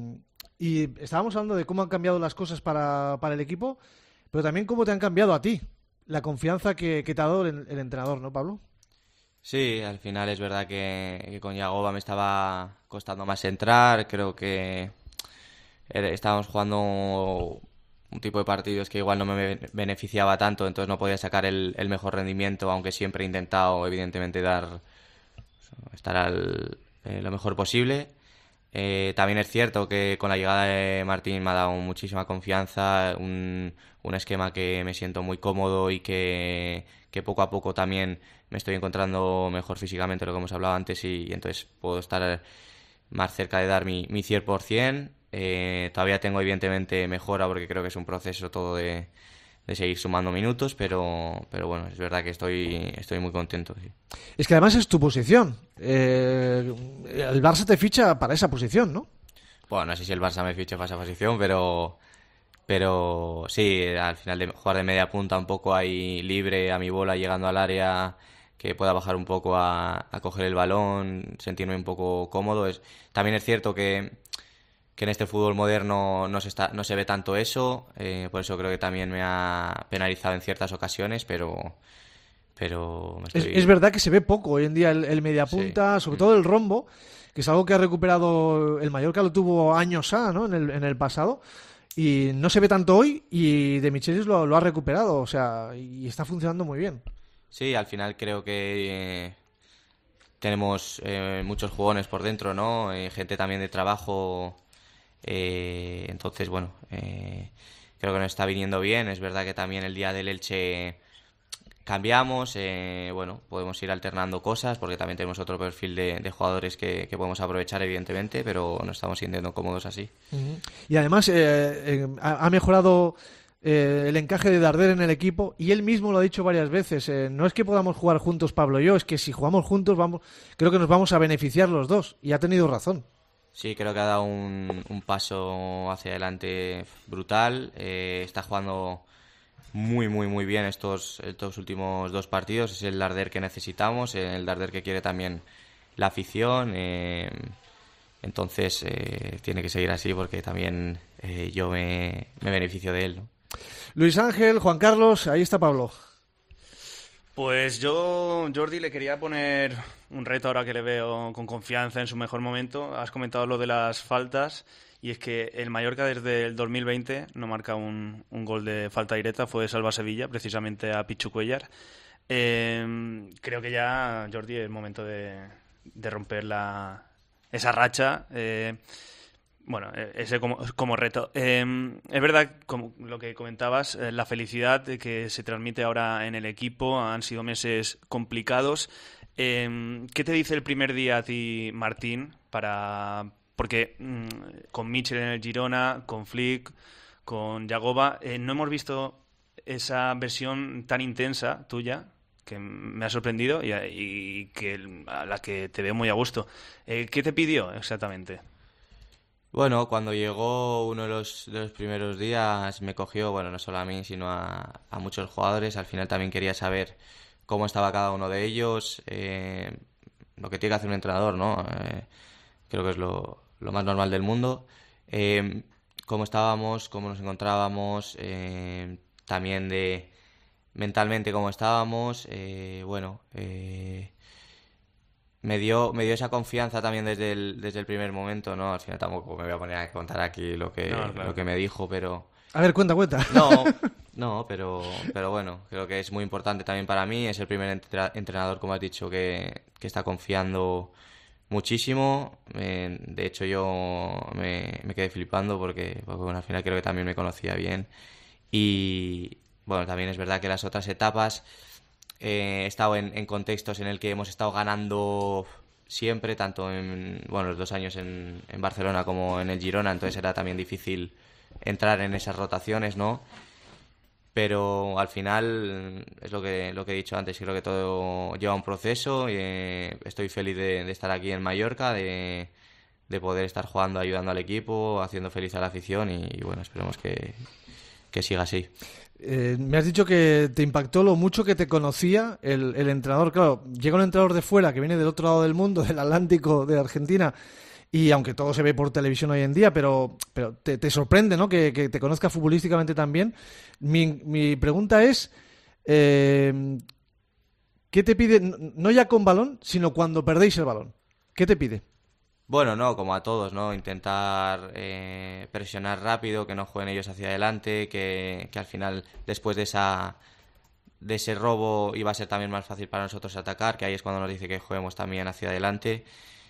y estábamos hablando de cómo han cambiado las cosas para, para el equipo, pero también cómo te han cambiado a ti, la confianza que, que te ha dado el, el entrenador, ¿no, Pablo? Sí, al final es verdad que, que con Yagoba me estaba costando más entrar. Creo que estábamos jugando un tipo de partidos que igual no me beneficiaba tanto, entonces no podía sacar el, el mejor rendimiento, aunque siempre he intentado evidentemente dar estar al, eh, lo mejor posible. Eh, también es cierto que con la llegada de Martín me ha dado muchísima confianza, un, un esquema que me siento muy cómodo y que, que poco a poco también me estoy encontrando mejor físicamente, lo que hemos hablado antes, y, y entonces puedo estar más cerca de dar mi, mi cien por ciento. Eh, todavía tengo evidentemente mejora, porque creo que es un proceso todo de, de seguir sumando minutos, pero, pero bueno, es verdad que estoy, estoy muy contento. Sí. Es que además es tu posición. Eh, el Barça te ficha para esa posición, ¿no? Bueno, no sé si el Barça me ficha para esa posición, pero, pero sí, al final de jugar de media punta un poco ahí libre a mi bola, llegando al área, que pueda bajar un poco a, a coger el balón, sentirme un poco cómodo. Es, también es cierto que que en este fútbol moderno no se está no se ve tanto eso, eh, por eso creo que también me ha penalizado en ciertas ocasiones, pero pero me estoy... es, es verdad que se ve poco hoy en día el, el mediapunta, sí. Sobre todo el rombo, que es algo que ha recuperado el Mallorca, lo tuvo años A, ¿no? en el en el pasado, y no se ve tanto hoy, y De Michelis lo, lo ha recuperado, o sea, y está funcionando muy bien. Sí, al final creo que eh, tenemos eh, muchos jugones por dentro, ¿no? Eh, gente también de trabajo. Eh, entonces, bueno, eh, creo que nos está viniendo bien. Es verdad que también el día del Elche cambiamos, eh, bueno, podemos ir alternando cosas, porque también tenemos otro perfil de, de jugadores que, que podemos aprovechar, evidentemente, pero nos estamos sintiendo cómodos así. Uh-huh. Y además eh, eh, ha mejorado eh, el encaje de Darder en el equipo, y él mismo lo ha dicho varias veces. Eh, no es que podamos jugar juntos Pablo y yo, es que si jugamos juntos vamos, creo que nos vamos a beneficiar los dos, y ha tenido razón. Sí, creo que ha dado un, un paso hacia adelante brutal. Eh, está jugando muy, muy, muy bien estos, estos últimos dos partidos. Es el Darder que necesitamos, el Darder que quiere también la afición. Eh, entonces, eh, tiene que seguir así, porque también eh, yo me, me beneficio de él, ¿no? Luis Ángel, Juan Carlos, ahí está Pablo. Pues yo, Jordi, le quería poner un reto ahora que le veo con confianza en su mejor momento. Has comentado lo de las faltas, y es que el Mallorca desde el dos mil veinte no marca un, un gol de falta directa, fue de Salva Sevilla, precisamente a Pichu Cuellar. Eh, creo que ya, Jordi, es momento de, de romper la, esa racha. Eh, bueno, ese como, como reto. Eh, es verdad, como lo que comentabas, eh, la felicidad que se transmite ahora en el equipo. Han sido meses complicados. Eh, ¿Qué te dice el primer día a ti, Martín? Para porque mmm, con Mitchell en el Girona, con Flick, con Yagoba, eh, no hemos visto esa versión tan intensa tuya, que me ha sorprendido y, y que a la que te veo muy a gusto. Eh, ¿Qué te pidió exactamente? Bueno, cuando llegó uno de los, de los primeros días me cogió, bueno, no solo a mí, sino a, a muchos jugadores. Al final también quería saber cómo estaba cada uno de ellos, eh, lo que tiene que hacer un entrenador, ¿no? Eh, creo que es lo, lo más normal del mundo. Eh, cómo estábamos, cómo nos encontrábamos, eh, también de mentalmente cómo estábamos, eh, bueno... Eh, Me dio, me dio esa confianza también desde el, desde el primer momento, ¿no? Al final tampoco me voy a poner a contar aquí lo que, no, claro. lo que me dijo, pero... A ver, cuenta, cuenta. No, no, pero, pero bueno, creo que es muy importante también para mí. Es el primer entre- entrenador, como has dicho, que, que está confiando muchísimo. Eh, de hecho, yo me, me quedé flipando porque, porque bueno, al final creo que también me conocía bien. Y bueno, también es verdad que las otras etapas... Eh, he estado en, en contextos en el que hemos estado ganando siempre, tanto en bueno, los dos años en, en Barcelona como en el Girona, entonces era también difícil entrar en esas rotaciones, ¿no? Pero al final es lo que, lo que he dicho antes, creo que todo lleva un proceso y eh, estoy feliz de, de estar aquí en Mallorca, de, de poder estar jugando, ayudando al equipo, haciendo feliz a la afición y, y bueno, esperemos que, que siga así. Eh, me has dicho que te impactó lo mucho que te conocía el, el entrenador. Claro, llega un entrenador de fuera que viene del otro lado del mundo, del Atlántico, de Argentina, y aunque todo se ve por televisión hoy en día, pero, pero te, te sorprende, ¿no? Que, que te conozca futbolísticamente también. Mi, mi pregunta es, eh, ¿qué te pide? No ya con balón, sino cuando perdéis el balón. ¿Qué te pide? Bueno, no, como a todos, ¿no? Intentar eh, presionar rápido, que no jueguen ellos hacia adelante, que, que al final, después de esa de ese robo, iba a ser también más fácil para nosotros atacar, que ahí es cuando nos dice que juguemos también hacia adelante,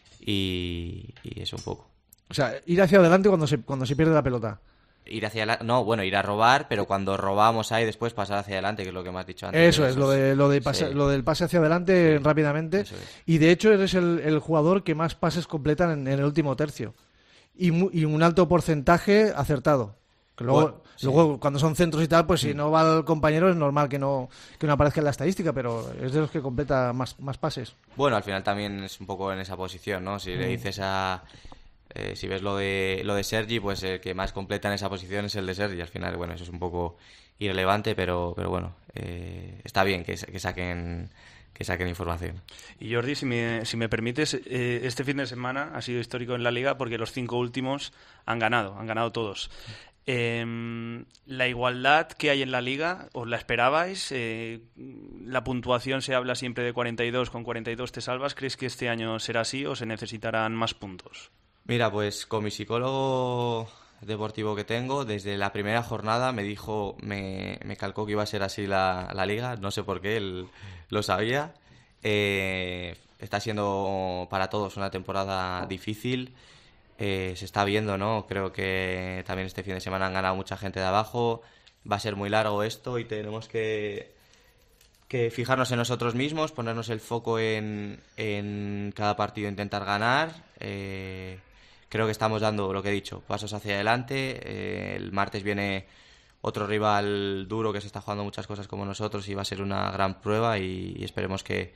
y, y eso un poco. O sea, ir hacia adelante cuando se, cuando se pierde la pelota. Ir hacia la... No, bueno, ir a robar, pero cuando robamos ahí después pasar hacia adelante, que es lo que me has dicho antes. Eso es, lo, de, lo, de pase, sí. lo del pase hacia adelante sí. rápidamente. Es. Y de hecho eres el, el jugador que más pases completan en, en el último tercio. Y, mu, y un alto porcentaje acertado. Que luego, bueno, sí. luego cuando son centros y tal, pues si no va el compañero es normal que no, que no aparezca en la estadística, pero es de los que completa más, más pases. Bueno, al final también es un poco en esa posición, ¿no? Si mm. le dices a... Eh, si ves lo de lo de Sergi, pues el que más completa en esa posición es el de Sergi. Al final, bueno, eso es un poco irrelevante, pero pero bueno, eh, está bien que, que saquen que saquen información. Y Jordi, si me, si me permites, eh, este fin de semana ha sido histórico en la Liga porque los cinco últimos han ganado, han ganado todos. Eh, la igualdad que hay en la Liga, ¿os la esperabais? Eh, la puntuación se habla siempre de cuarenta y dos, con cuarenta y dos te salvas. ¿Crees que este año será así o se necesitarán más puntos? Mira, pues con mi psicólogo deportivo que tengo, desde la primera jornada me dijo, me, me calcó que iba a ser así la, la liga, no sé por qué, él lo sabía. Eh, está siendo para todos una temporada difícil, eh, se está viendo, ¿no? Creo que también este fin de semana han ganado mucha gente de abajo, va a ser muy largo esto y tenemos que... que fijarnos en nosotros mismos, ponernos el foco en, en cada partido, intentar ganar. Eh, creo que estamos dando, lo que he dicho, pasos hacia adelante. Eh, el martes viene otro rival duro que se está jugando muchas cosas como nosotros y va a ser una gran prueba y, y esperemos que,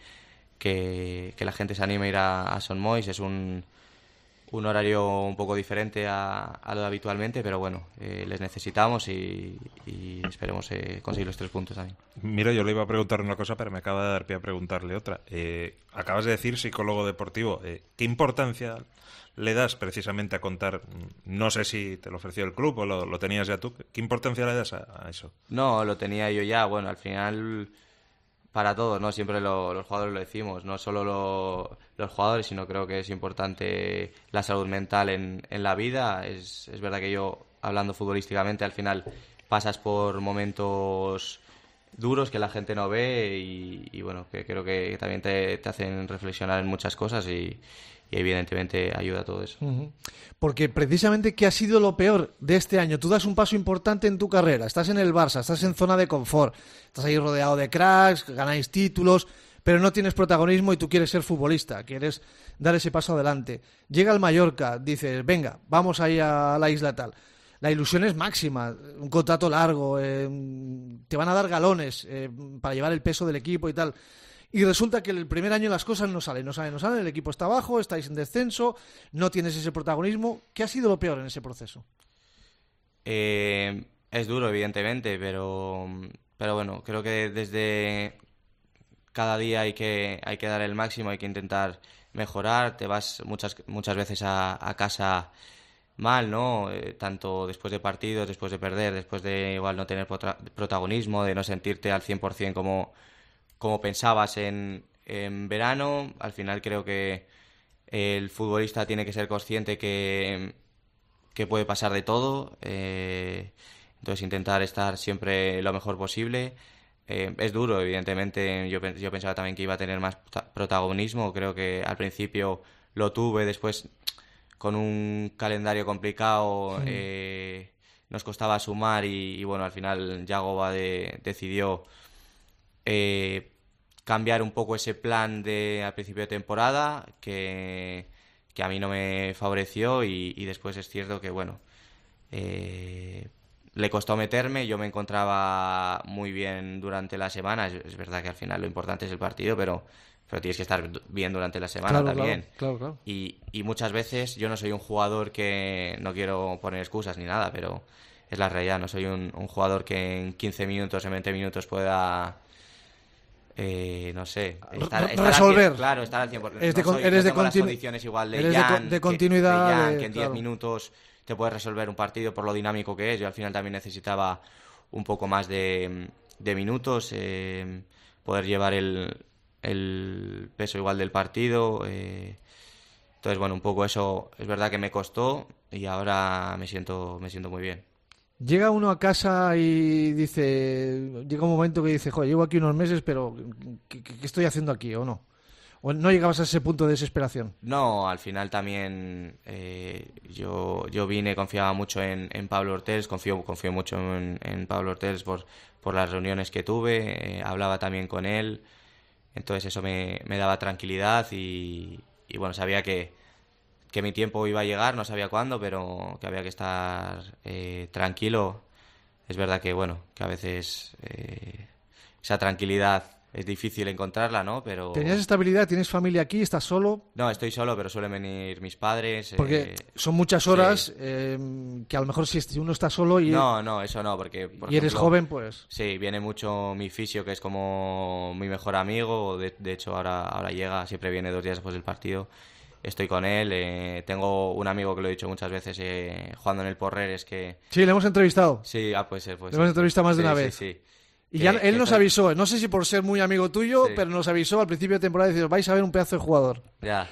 que, que la gente se anime a ir a, a Son Moix. Es un, un horario un poco diferente a, a lo de habitualmente, pero bueno, eh, les necesitamos y, y esperemos eh, conseguir los tres puntos también. Mira, yo le iba a preguntar una cosa, pero me acaba de dar pie a preguntarle otra. Eh, acabas de decir psicólogo deportivo. Eh, ¿Qué importancia le das precisamente a contar? No sé si te lo ofreció el club o lo, lo tenías ya tú. ¿Qué importancia le das a, a eso? No, lo tenía yo ya. Bueno, al final... para todos, ¿no? Siempre lo, los jugadores lo decimos, no solo lo, los jugadores, sino creo que es importante la salud mental en, en la vida. Es, es verdad que yo, hablando futbolísticamente, al final pasas por momentos duros que la gente no ve y, y bueno, que creo que también te, te hacen reflexionar en muchas cosas y, y evidentemente ayuda todo eso. Uh-huh. Porque precisamente, ¿qué ha sido lo peor de este año? Tú das un paso importante en tu carrera, estás en el Barça, estás en zona de confort, estás ahí rodeado de cracks, ganáis títulos, pero no tienes protagonismo y tú quieres ser futbolista, quieres dar ese paso adelante. Llega el Mallorca, dices, venga, vamos ahí a la isla tal. La ilusión es máxima, un contrato largo, eh, te van a dar galones eh, para llevar el peso del equipo y tal. Y resulta que el primer año las cosas no salen, no salen, no salen, el equipo está abajo, estáis en descenso, no tienes ese protagonismo. ¿Qué ha sido lo peor en ese proceso? Eh, es duro, evidentemente, pero, pero bueno, creo que desde cada día hay que, hay que dar el máximo, hay que intentar mejorar. Te vas muchas, muchas veces a, a casa mal, ¿no? Eh, tanto después de partidos, después de perder, después de igual no tener potra- protagonismo, de no sentirte al cien por ciento como, como pensabas en, en verano. Al final creo que el futbolista tiene que ser consciente que, que puede pasar de todo, eh, entonces intentar estar siempre lo mejor posible. Eh, es duro, evidentemente, yo, yo pensaba también que iba a tener más protagonismo, creo que al principio lo tuve, después con un calendario complicado sí. eh, nos costaba sumar y, y bueno, al final Yagoba de, decidió eh, cambiar un poco ese plan de al principio de temporada que, que a mí no me favoreció y, y después es cierto que bueno eh, le costó meterme, yo me encontraba muy bien durante la semana, es, es verdad que al final lo importante es el partido, pero pero tienes que estar bien durante la semana claro, también. Claro, claro, claro. Y, y muchas veces yo no soy un jugador que, no quiero poner excusas ni nada, pero es la realidad, no soy un, un jugador que en quince minutos, en veinte minutos pueda, eh, no sé, estar, estar resolver. Al cien, claro, estar al cien por ciento. Eres de, no soy, eres no de, las continu- condiciones igual de eres Jan, de, de continuidad. Que, de Jan, de, que en diez claro. minutos te puedes resolver un partido por lo dinámico que es. Yo al final también necesitaba un poco más de, de minutos, eh, poder llevar el... el peso igual del partido, eh, entonces bueno, un poco eso es verdad que me costó y ahora me siento me siento muy bien. Llega uno a casa y dice, llega un momento que dice, joder, llevo aquí unos meses, pero ¿qué, qué estoy haciendo aquí o no? ¿O no llegabas a ese punto de desesperación? No, al final también eh, yo yo vine, confiaba mucho en, en Pablo Ortells, confío confío mucho en, en Pablo Ortells por, por las reuniones que tuve, eh, hablaba también con él. Entonces eso me, me daba tranquilidad y, y bueno, sabía que, que mi tiempo iba a llegar, no sabía cuándo, pero que había que estar eh, tranquilo. Es verdad que bueno, que a veces eh, esa tranquilidad es difícil encontrarla, ¿no? Pero ¿tenías estabilidad? ¿Tienes familia aquí? ¿Estás solo? No, estoy solo, pero suelen venir mis padres. Porque eh, son muchas horas sí. eh, que a lo mejor si uno está solo y... No, no, eso no, porque... Por y eres ejemplo, joven, pues... Sí, viene mucho mi fisio, que es como mi mejor amigo. De, de hecho, ahora, ahora llega, siempre viene dos días después del partido. Estoy con él. Eh, tengo un amigo que lo he dicho muchas veces, eh, jugando en el Porreres, que... Sí, le hemos entrevistado. Sí, ah, pues, pues Le hemos entrevistado más de sí, una sí, vez. Sí, sí. Y que, ya él nos estoy... avisó, no sé si por ser muy amigo tuyo, sí. pero nos avisó al principio de temporada y dice, vais a ver un pedazo de jugador. Ya,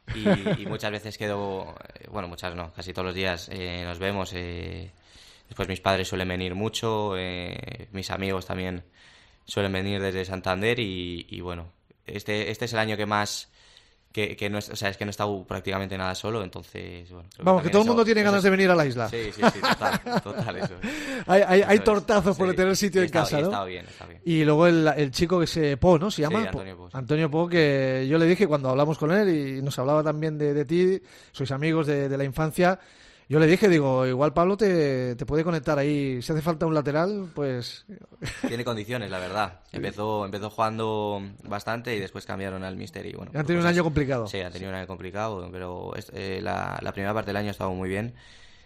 y, y muchas veces quedo, bueno, muchas no, casi todos los días eh, nos vemos. Eh, después mis padres suelen venir mucho, eh, mis amigos también suelen venir desde Santander y, y bueno, este, este es el año que más... Que, que no es, o sea, es que no he estado prácticamente nada solo, entonces, bueno... Vamos, que, que todo el mundo eso, tiene eso ganas es... de venir a la isla. Sí, sí, sí, total, total, eso. hay hay, eso hay es. tortazos por sí. tener sitio en está, casa, ¿no? Está bien, está bien. Y luego el, el chico que se... Po, ¿no? ¿Se llama? Sí, Antonio Po. Antonio Po, que yo le dije cuando hablamos con él y nos hablaba también de, de ti, sois amigos de, de la infancia... Yo le dije, digo, igual Pablo te, te puede conectar ahí. Si hace falta un lateral, pues... Tiene condiciones, la verdad. Empezó empezó jugando bastante y después cambiaron al míster y bueno... Han tenido un año complicado. Sí, han tenido un año complicado, pero eh, la, la primera parte del año ha estado muy bien.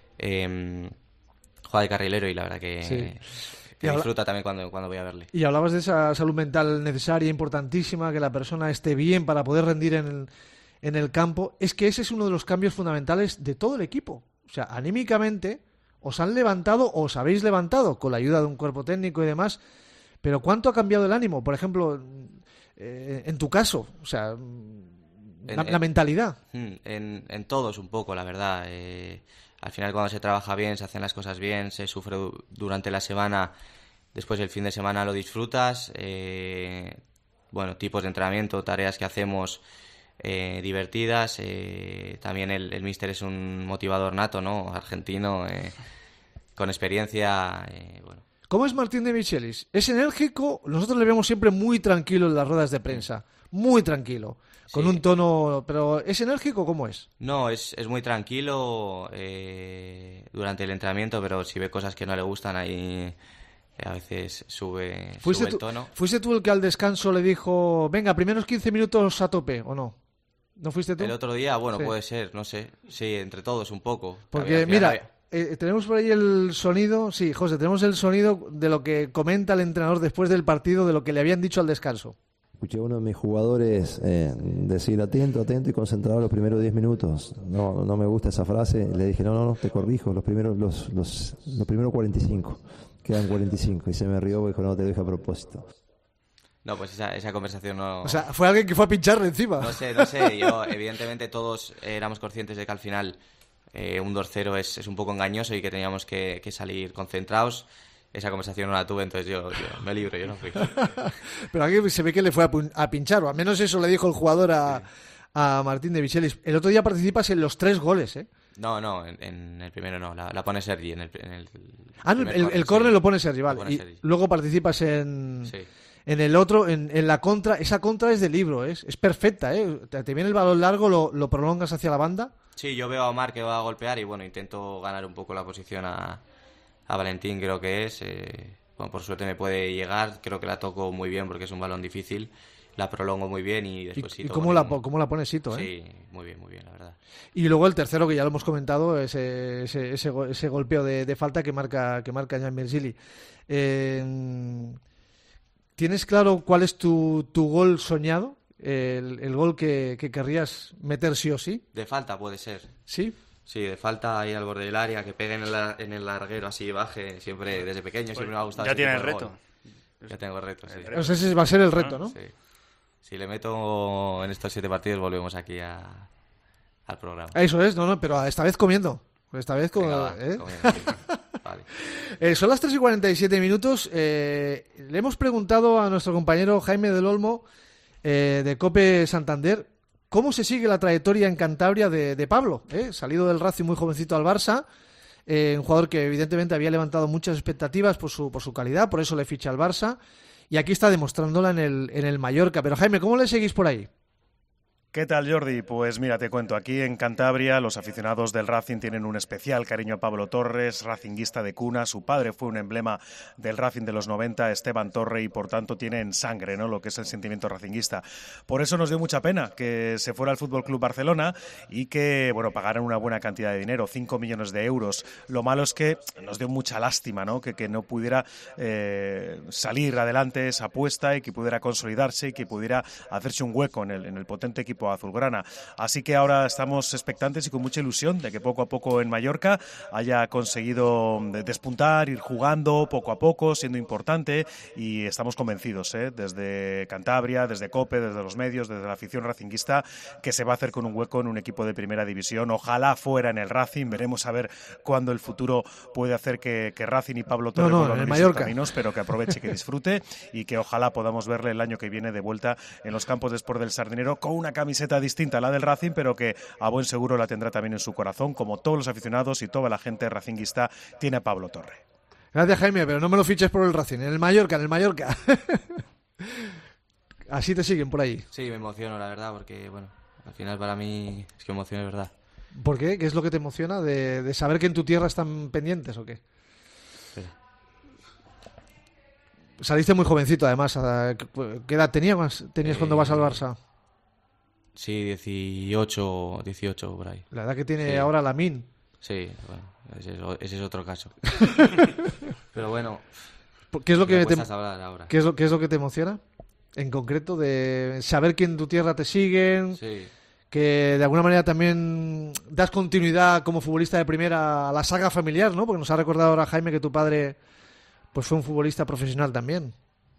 Eh, juega de carrilero y la verdad que... Sí. Que disfruta también cuando, cuando voy a verle. Y hablabas de esa salud mental necesaria, importantísima, que la persona esté bien para poder rendir en el, en el campo. Es que ese es uno de los cambios fundamentales de todo el equipo. O sea, anímicamente os han levantado o os habéis levantado con la ayuda de un cuerpo técnico y demás, pero ¿cuánto ha cambiado el ánimo? Por ejemplo, eh, en tu caso, o sea, la, en, la mentalidad. En, en todos un poco, la verdad. Eh, al final cuando se trabaja bien, se hacen las cosas bien, se sufre durante la semana, después el fin de semana lo disfrutas, eh, bueno, tipos de entrenamiento, tareas que hacemos eh, divertidas, eh, también el, el míster es un motivador nato, ¿no? Argentino, eh, con experiencia, eh, bueno. ¿Cómo es Martín de Michelis? ¿Es enérgico? Nosotros le vemos siempre muy tranquilo en las ruedas de prensa, muy tranquilo, con sí. un tono... ¿Pero es enérgico? ¿Cómo es? No, es, es muy tranquilo eh, durante el entrenamiento, pero si ve cosas que no le gustan, ahí a veces sube, sube el tú, tono. ¿Fuiste tú el que al descanso le dijo, venga, primeros quince minutos a tope, o no? ¿No fuiste tú? El otro día, bueno, sí. puede ser, no sé. Sí, entre todos un poco. Porque, mira... Había... Eh, tenemos por ahí el sonido, sí, José, tenemos el sonido de lo que comenta el entrenador después del partido, de lo que le habían dicho al descanso. Escuché a uno de mis jugadores eh, decir atento, atento y concentrado los primeros diez minutos. No, no me gusta esa frase. Le dije, no, no, no, te corrijo, los primeros, los, los, los primeros cuarenta y cinco. Quedan cuarenta y cinco. Y se me rió y dijo, no, te lo dije a propósito. No, pues esa, esa conversación no... O sea, fue alguien que fue a pincharle encima. No sé, no sé. Yo, evidentemente, todos éramos conscientes de que al final... Eh, un dos cero es, es un poco engañoso y que teníamos que, que salir concentrados. Esa conversación no la tuve, entonces yo, yo me libro, yo no fui. Pero aquí se ve que le fue a, a pinchar, o al menos eso le dijo el jugador a, sí. a Martín de Michelis. El otro día participas en los tres goles, ¿eh? No, no, en, en el primero no, la, la pone Sergi. En el, en el, ah, no, el, el córner sí. lo pone Sergi, vale. Pone y Sergi. Luego participas en... Sí. En el otro, en, en la contra, esa contra es de libro, ¿eh? Es perfecta, ¿eh? Te, te viene el balón largo, lo, lo prolongas hacia la banda. Sí, yo veo a Omar que va a golpear y bueno, intento ganar un poco la posición a, a Valentín, creo que es. Eh, bueno, por suerte me puede llegar, creo que la toco muy bien porque es un balón difícil. La prolongo muy bien y después ¿Y, Sito. ¿Y cómo, la, cómo la pone Sito, eh? Sí, muy bien, muy bien, la verdad. Y luego el tercero, que ya lo hemos comentado, ese, ese, ese, ese golpeo de, de falta que marca, que marca Jan Virgili. Eh... ¿Tienes claro cuál es tu, tu gol soñado? El, el gol que, que querrías meter sí o sí. De falta puede ser. ¿Sí? Sí, de falta ahí al borde del área, que pegue en el, en el larguero así, baje, siempre desde pequeño, pues siempre me ha gustado. Ya tiene el reto. Gol. Ya tengo el reto, sí. O sea, ese va a ser el reto, ¿no? Sí. Si le meto en estos siete partidos, volvemos aquí a, al programa. Eso es, no, no, pero esta vez comiendo. Esta vez con... Venga, va, ¿eh? comiendo, sí. Vale. Eh, son las tres y cuarenta y siete minutos. Eh, le hemos preguntado a nuestro compañero Jaime del Olmo, eh, de COPE Santander, cómo se sigue la trayectoria en Cantabria de, de Pablo, ¿eh? Salido del Racing muy jovencito al Barça, eh, un jugador que evidentemente había levantado muchas expectativas por su, por su calidad, por eso le ficha al Barça, y aquí está demostrándola en el, en el Mallorca. Pero Jaime, ¿cómo le seguís por ahí? ¿Qué tal, Jordi? Pues mira, te cuento, aquí en Cantabria los aficionados del Racing tienen un especial cariño a Pablo Torres, racinguista de cuna. Su padre fue un emblema del Racing de los noventa, Esteban Torre, y por tanto tiene en sangre, ¿no?, lo que es el sentimiento racinguista. Por eso nos dio mucha pena que se fuera al Fútbol Club Barcelona y que, bueno, pagaran una buena cantidad de dinero, cinco millones de euros. Lo malo es que nos dio mucha lástima, ¿no?, que, que no pudiera eh, salir adelante esa apuesta y que pudiera consolidarse y que pudiera hacerse un hueco en el, en el potente equipo azulgrana. Así que ahora estamos expectantes y con mucha ilusión de que poco a poco en Mallorca haya conseguido despuntar, ir jugando poco a poco, siendo importante, y estamos convencidos, ¿eh?, desde Cantabria, desde COPE, desde los medios, desde la afición racinguista, que se va a hacer con un hueco en un equipo de primera división. Ojalá fuera en el Racing, veremos a ver cuándo el futuro puede hacer que, que Racing y Pablo Torres no, no, en el Mallorca, caminos, pero que aproveche, que disfrute y que ojalá podamos verle el año que viene de vuelta en los campos de Sport del Sardinero con una camiseta distinta a la del Racing, pero que a buen seguro la tendrá también en su corazón, como todos los aficionados y toda la gente racinguista tiene a Pablo Torre. Gracias, Jaime, pero no me lo fiches por el Racing, en el Mallorca, en el Mallorca. Así te siguen por ahí. Sí, me emociono, la verdad, porque bueno, al final para mí es que emociona, es verdad. ¿Por qué? ¿Qué es lo que te emociona? ¿De, de saber que en tu tierra están pendientes o qué? Sí. Saliste muy jovencito, además. ¿Qué edad tenías, tenías eh, cuando vas al Barça? Sí, dieciocho, dieciocho por ahí. La edad que tiene sí. ahora Lamine. Sí, bueno, ese es, ese es otro caso. Pero bueno, ¿qué es lo que te hablar ahora? ¿Qué es lo, qué es lo que te emociona? En concreto, de saber que en tu tierra te siguen, sí. que de alguna manera también das continuidad como futbolista de primera a la saga familiar, ¿no? Porque nos ha recordado ahora Jaime que tu padre pues fue un futbolista profesional también.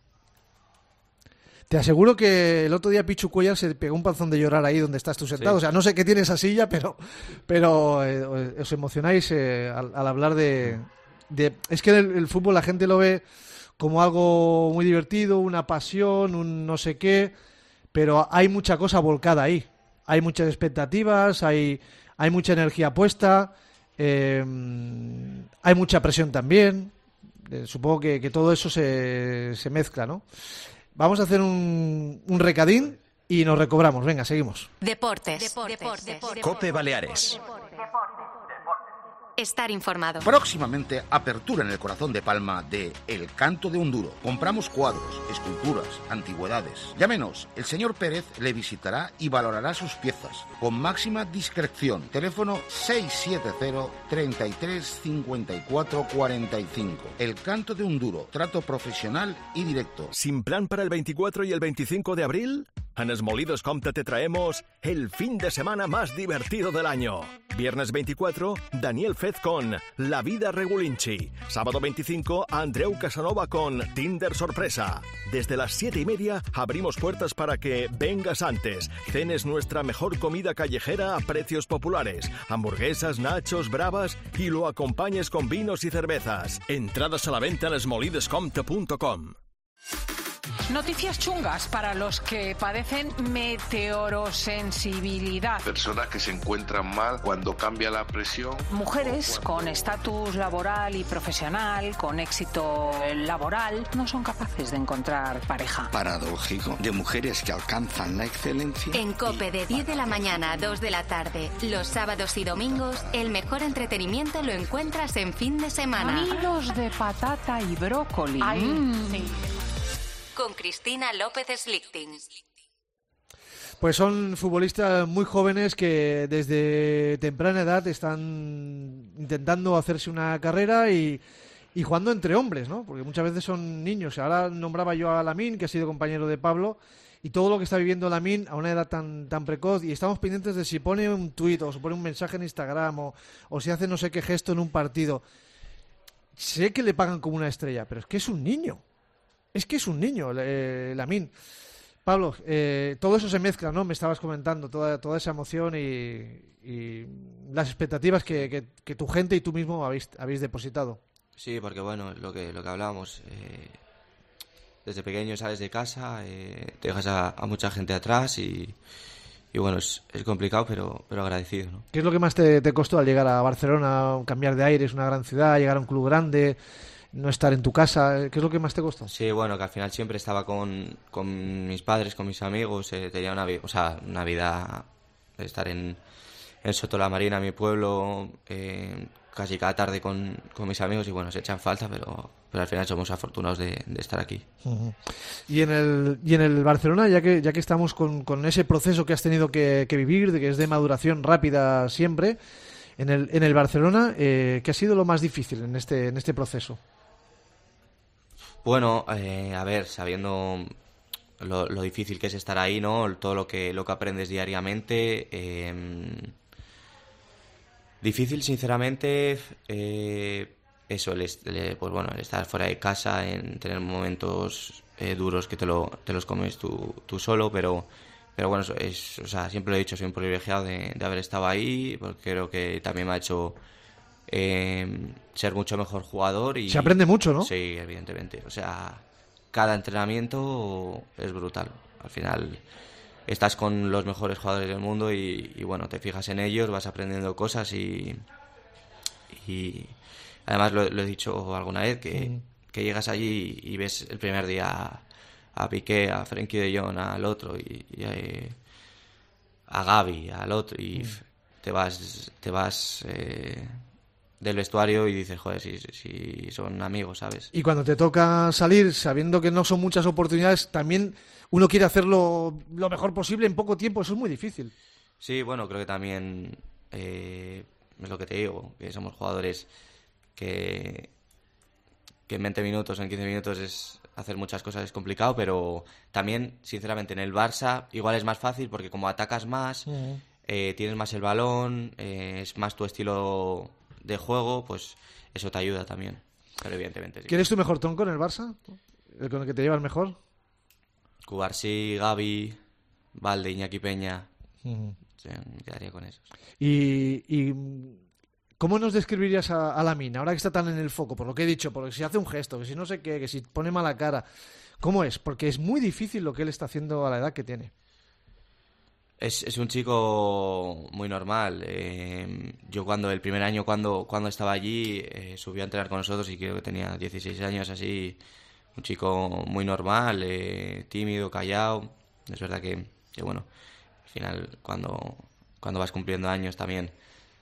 Te aseguro que el otro día Pichu Cuellar se pegó un panzón de llorar ahí donde estás tú sentado. Sí. O sea, no sé qué tiene esa silla, pero, pero eh, os emocionáis eh, al, al hablar de, de... Es que el, el fútbol la gente lo ve como algo muy divertido, una pasión, un no sé qué, pero hay mucha cosa volcada ahí. Hay muchas expectativas, hay, hay mucha energía puesta, eh, hay mucha presión también. Eh, supongo que, que todo eso se, se mezcla, ¿no? Vamos a hacer un, un recadín y nos recobramos. Venga, seguimos. Deportes. Deportes. Deportes. Cope Baleares. Estar informado. Próximamente, apertura en el corazón de Palma de El Canto de un Duro. Compramos cuadros, esculturas, antigüedades. Llámenos, el señor Pérez le visitará y valorará sus piezas con máxima discreción. Teléfono seis siete cero, treinta y tres, cincuenta y cuatro, cuarenta y cinco. El Canto de un Duro, trato profesional y directo. ¿Sin plan para el veinticuatro y el veinticinco de abril? En Esmolidos Compte te traemos el fin de semana más divertido del año. Viernes veinticuatro, Daniel Fez con La Vida Regulinchi. Sábado veinticinco, Andreu Casanova con Tinder Sorpresa. Desde las siete y media abrimos puertas para que vengas antes, cenes nuestra mejor comida callejera a precios populares, hamburguesas, nachos, bravas y lo acompañes con vinos y cervezas. Entradas a la venta en esmolidescompte punto com. Noticias chungas para los que padecen meteorosensibilidad. Personas que se encuentran mal cuando cambia la presión. Mujeres con estatus laboral y profesional, con éxito laboral, no son capaces de encontrar pareja. Paradójico, de mujeres que alcanzan la excelencia. En COPE de diez de la mañana a dos de la tarde, los sábados y domingos, el mejor entretenimiento lo encuentras en fin de semana. Nidos de patata y brócoli. Ay, mm. sí. Con Cristina López Slichting. Pues son futbolistas muy jóvenes que desde temprana edad están intentando hacerse una carrera y, y jugando entre hombres, ¿no? Porque muchas veces son niños. Ahora nombraba yo a Lamine, que ha sido compañero de Pablo, y todo lo que está viviendo Lamine a una edad tan, tan precoz, y estamos pendientes de si pone un tuit o si pone un mensaje en Instagram o, o si hace no sé qué gesto en un partido. Sé que le pagan como una estrella, pero es que es un niño. Es que es un niño, eh, Lamine. Pablo, eh, todo eso se mezcla, ¿no? Me estabas comentando, toda, toda esa emoción y, y las expectativas que, que, que tu gente y tú mismo habéis, habéis depositado. Sí, porque bueno, lo que, lo que hablábamos, eh, desde pequeño sales de casa, eh, te dejas a, a mucha gente atrás y, y bueno, es, es complicado, pero, pero agradecido, ¿no? ¿Qué es lo que más te, te costó al llegar a Barcelona, cambiar de aire, es una gran ciudad, llegar a un club grande, no estar en tu casa? ¿Qué es lo que más te costó? Sí, bueno, que al final siempre estaba con, con mis padres, con mis amigos, eh, tenía una, o sea, una vida de estar en, en Soto la Marina, mi pueblo, eh, casi cada tarde con, con mis amigos y bueno, se echan falta, pero, pero al final somos afortunados de, de estar aquí. Uh-huh. Y en el y en el Barcelona, ya que ya que estamos con, con ese proceso que has tenido que, que vivir, de que es de maduración rápida siempre, en el en el Barcelona, eh, ¿qué ha sido lo más difícil en este en este proceso? Bueno, eh, a ver, sabiendo lo, lo difícil que es estar ahí, ¿no? Todo lo que lo que aprendes diariamente. Eh, difícil, sinceramente, eh, eso, el, el, pues bueno, el estar fuera de casa, en tener momentos eh, duros que te, lo, te los comes tú, tú solo, pero, pero bueno, es, o sea, siempre lo he dicho, soy un privilegiado de, de haber estado ahí, porque creo que también me ha hecho Eh, ser mucho mejor jugador y se aprende mucho, ¿no? Sí, evidentemente, o sea, cada entrenamiento es brutal. Al final estás con los mejores jugadores del mundo y, y bueno, te fijas en ellos, vas aprendiendo cosas y, y además lo, lo he dicho alguna vez que, mm. que llegas allí y ves el primer día a, a Piqué, a Frenkie de Jong, al otro y, y a, a Gavi, al otro y mm. te vas te vas eh, del vestuario y dices, joder, si, si son amigos, ¿sabes? Y cuando te toca salir, sabiendo que no son muchas oportunidades, también uno quiere hacerlo lo mejor posible en poco tiempo, eso es muy difícil. Sí, bueno, creo que también eh, es lo que te digo, que somos jugadores que, que en veinte minutos, en quince minutos es hacer muchas cosas es complicado, pero también, sinceramente, en el Barça igual es más fácil porque como atacas más, uh-huh. eh, tienes más el balón, eh, es más tu estilo de juego, pues eso te ayuda también, pero evidentemente sí. ¿Quién es tu mejor tronco en el Barça? ¿El con el que te llevas mejor? Cubarsí, Gavi, Valde, Iñaki Peña, uh-huh. sí, me quedaría con esos. Y, y ¿Cómo nos describirías a, a Lamine, ahora que está tan en el foco? Por lo que he dicho, porque si hace un gesto, que si no sé qué, que si pone mala cara. ¿Cómo es? Porque es muy difícil lo que él está haciendo a la edad que tiene. Es, es un chico muy normal. Eh, yo cuando el primer año cuando, cuando estaba allí eh, subió a entrenar con nosotros y creo que tenía dieciséis años, así. Un chico muy normal, eh, tímido, callado. Es verdad que, que bueno, al final cuando, cuando vas cumpliendo años también...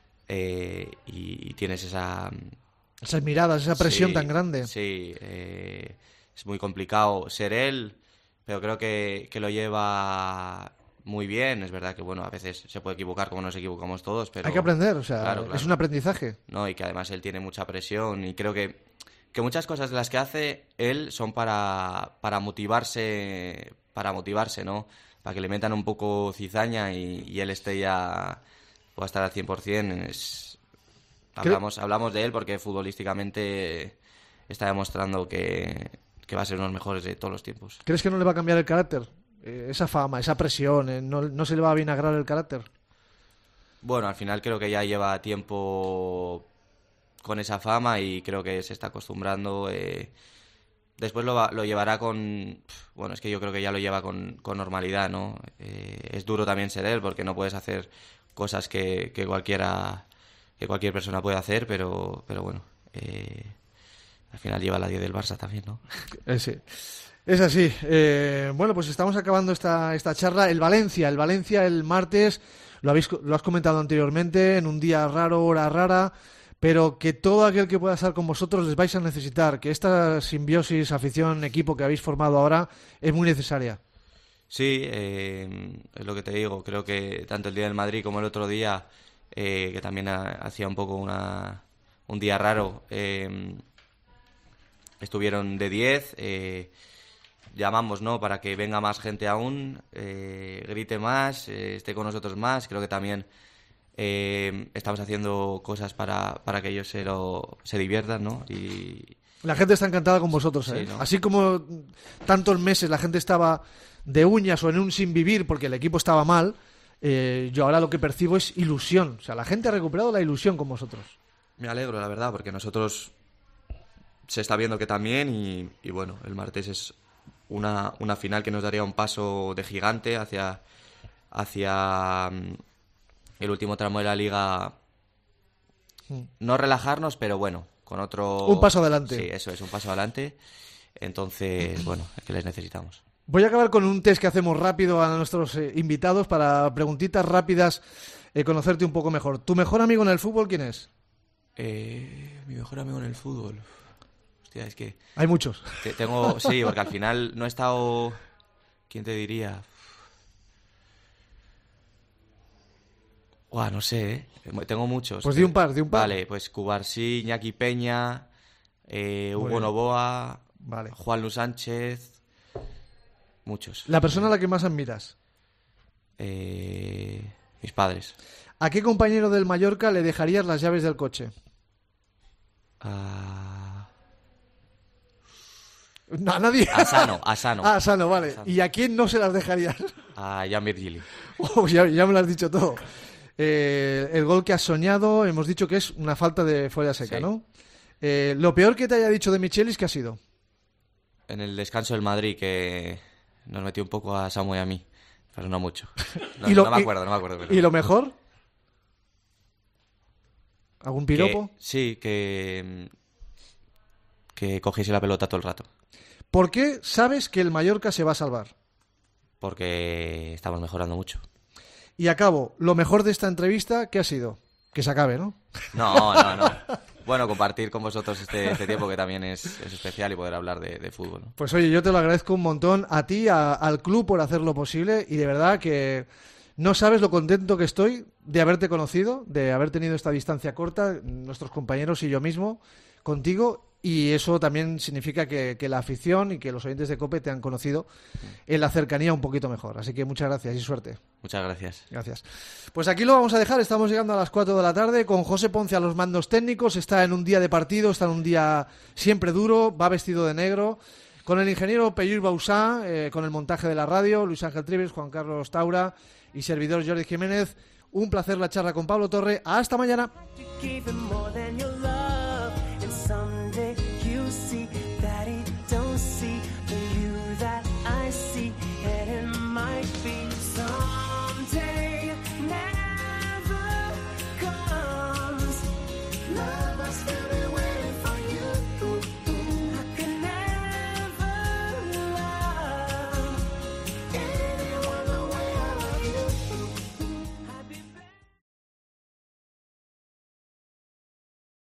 Eh, y, y tienes esa... Esas miradas, esa presión sí, tan grande. Sí, eh, es muy complicado ser él, pero creo que, que lo lleva muy bien. Es verdad que, bueno, a veces se puede equivocar como nos equivocamos todos, pero... Hay que aprender, o sea, claro, claro. Es un aprendizaje. No, y que además él tiene mucha presión y creo que, que muchas cosas de las que hace él son para, para motivarse, para motivarse, ¿no? Para que le metan un poco cizaña y, y él esté ya... pueda estar al cien por ciento. Es... Hablamos, hablamos de él porque futbolísticamente está demostrando que, que va a ser uno de los mejores de todos los tiempos. ¿Crees que no le va a cambiar el carácter? Eh, esa fama, esa presión, eh, ¿no, ¿no se le va a vinagrar el carácter? Bueno, al final creo que ya lleva tiempo con esa fama y creo que se está acostumbrando. Eh... Después lo, va, lo llevará con... Bueno, es que yo creo que ya lo lleva con, con normalidad, ¿no? Eh, es duro también ser él porque no puedes hacer... cosas que, que cualquiera que cualquier persona puede hacer, pero pero bueno, eh, al final lleva la diez del Barça también, ¿no? Eh, sí. Es así. Eh, bueno, pues estamos acabando esta, esta charla. El Valencia, el Valencia el martes, lo, habéis, lo has comentado anteriormente, en un día raro, hora rara, pero que todo aquel que pueda estar con vosotros les vais a necesitar, que esta simbiosis, afición, equipo que habéis formado ahora es muy necesaria. Sí, eh, es lo que te digo. Creo que tanto el día del Madrid como el otro día, eh, que también ha, hacía un poco una, un día raro, eh, estuvieron de diez. Eh, llamamos, ¿no?, para que venga más gente aún, eh, grite más, eh, esté con nosotros más. Creo que también eh, estamos haciendo cosas para, para que ellos se, lo, se diviertan, ¿no? Y la gente está encantada con vosotros, ¿eh? Sí, ¿no? Así como tantos meses la gente estaba de uñas o en un sin vivir porque el equipo estaba mal, eh, yo ahora lo que percibo es ilusión. O sea, la gente ha recuperado la ilusión con vosotros. Me alegro, la verdad, porque nosotros se está viendo que también y, y bueno, el martes es una, una final que nos daría un paso de gigante hacia, hacia um, el último tramo de la Liga. Mm. No relajarnos, pero bueno, con otro... Un paso adelante. Sí, eso es, un paso adelante. Entonces, bueno, es que les necesitamos. Voy a acabar con un test que hacemos rápido a nuestros eh, invitados para preguntitas rápidas, eh, conocerte un poco mejor. ¿Tu mejor amigo en el fútbol quién es? Eh, mi mejor amigo en el fútbol... Hostia, es que... Hay muchos. Te, tengo, sí, porque al final no he estado... ¿Quién te diría? Buah, no sé, ¿eh? Tengo muchos. Pues di un par, di un par. Vale, pues Cubarsí, Iñaki Peña, eh, Hugo bien. Novoa, Vale. Juan Luis Sánchez... Muchos. ¿La persona a la que más admiras? Eh, mis padres. ¿A qué compañero del Mallorca le dejarías las llaves del coche? A... No, a nadie. A Sano, a Sano. Ah, a Sano, vale. A Sano. ¿Y a quién no se las dejarías? A Jan Virgili. Oh, ya, ya me lo has dicho todo. Eh, el gol que has soñado, hemos dicho que es una falta de fuera seca, Sí. ¿no? Eh, lo peor que te haya dicho de Michelis, ¿qué ha sido? En el descanso del Madrid, que nos metió un poco a Samu y a mí, pero no mucho. No, ¿Y lo- no me y- acuerdo, no me acuerdo. pero- ¿Y lo mejor? ¿Algún piropo? Que- sí, que... que cogiese la pelota todo el rato. ¿Por qué sabes que el Mallorca se va a salvar? Porque estamos mejorando mucho. Y acabo, lo mejor de esta entrevista, ¿qué ha sido? Que se acabe, ¿no? No, no, no. Bueno, compartir con vosotros este, este tiempo que también es, es especial y poder hablar de, de fútbol, ¿no? Pues oye, yo te lo agradezco un montón a ti, a- al club por hacer lo posible y de verdad que no sabes lo contento que estoy de haberte conocido, de haber tenido esta distancia corta, nuestros compañeros y yo mismo, contigo, y eso también significa que, que la afición y que los oyentes de COPE te han conocido en la cercanía un poquito mejor. Así que muchas gracias y suerte. Muchas gracias. Gracias. Pues aquí lo vamos a dejar, estamos llegando a las cuatro de la tarde con José Ponce a los mandos técnicos, está en un día de partido, está en un día siempre duro, va vestido de negro, con el ingeniero Peyur Bausá, eh, con el montaje de la radio, Luis Ángel Trives, Juan Carlos Taura y servidor Jordi Jiménez. Un placer la charla con Pablo Torre. Hasta mañana. Give him more than your love.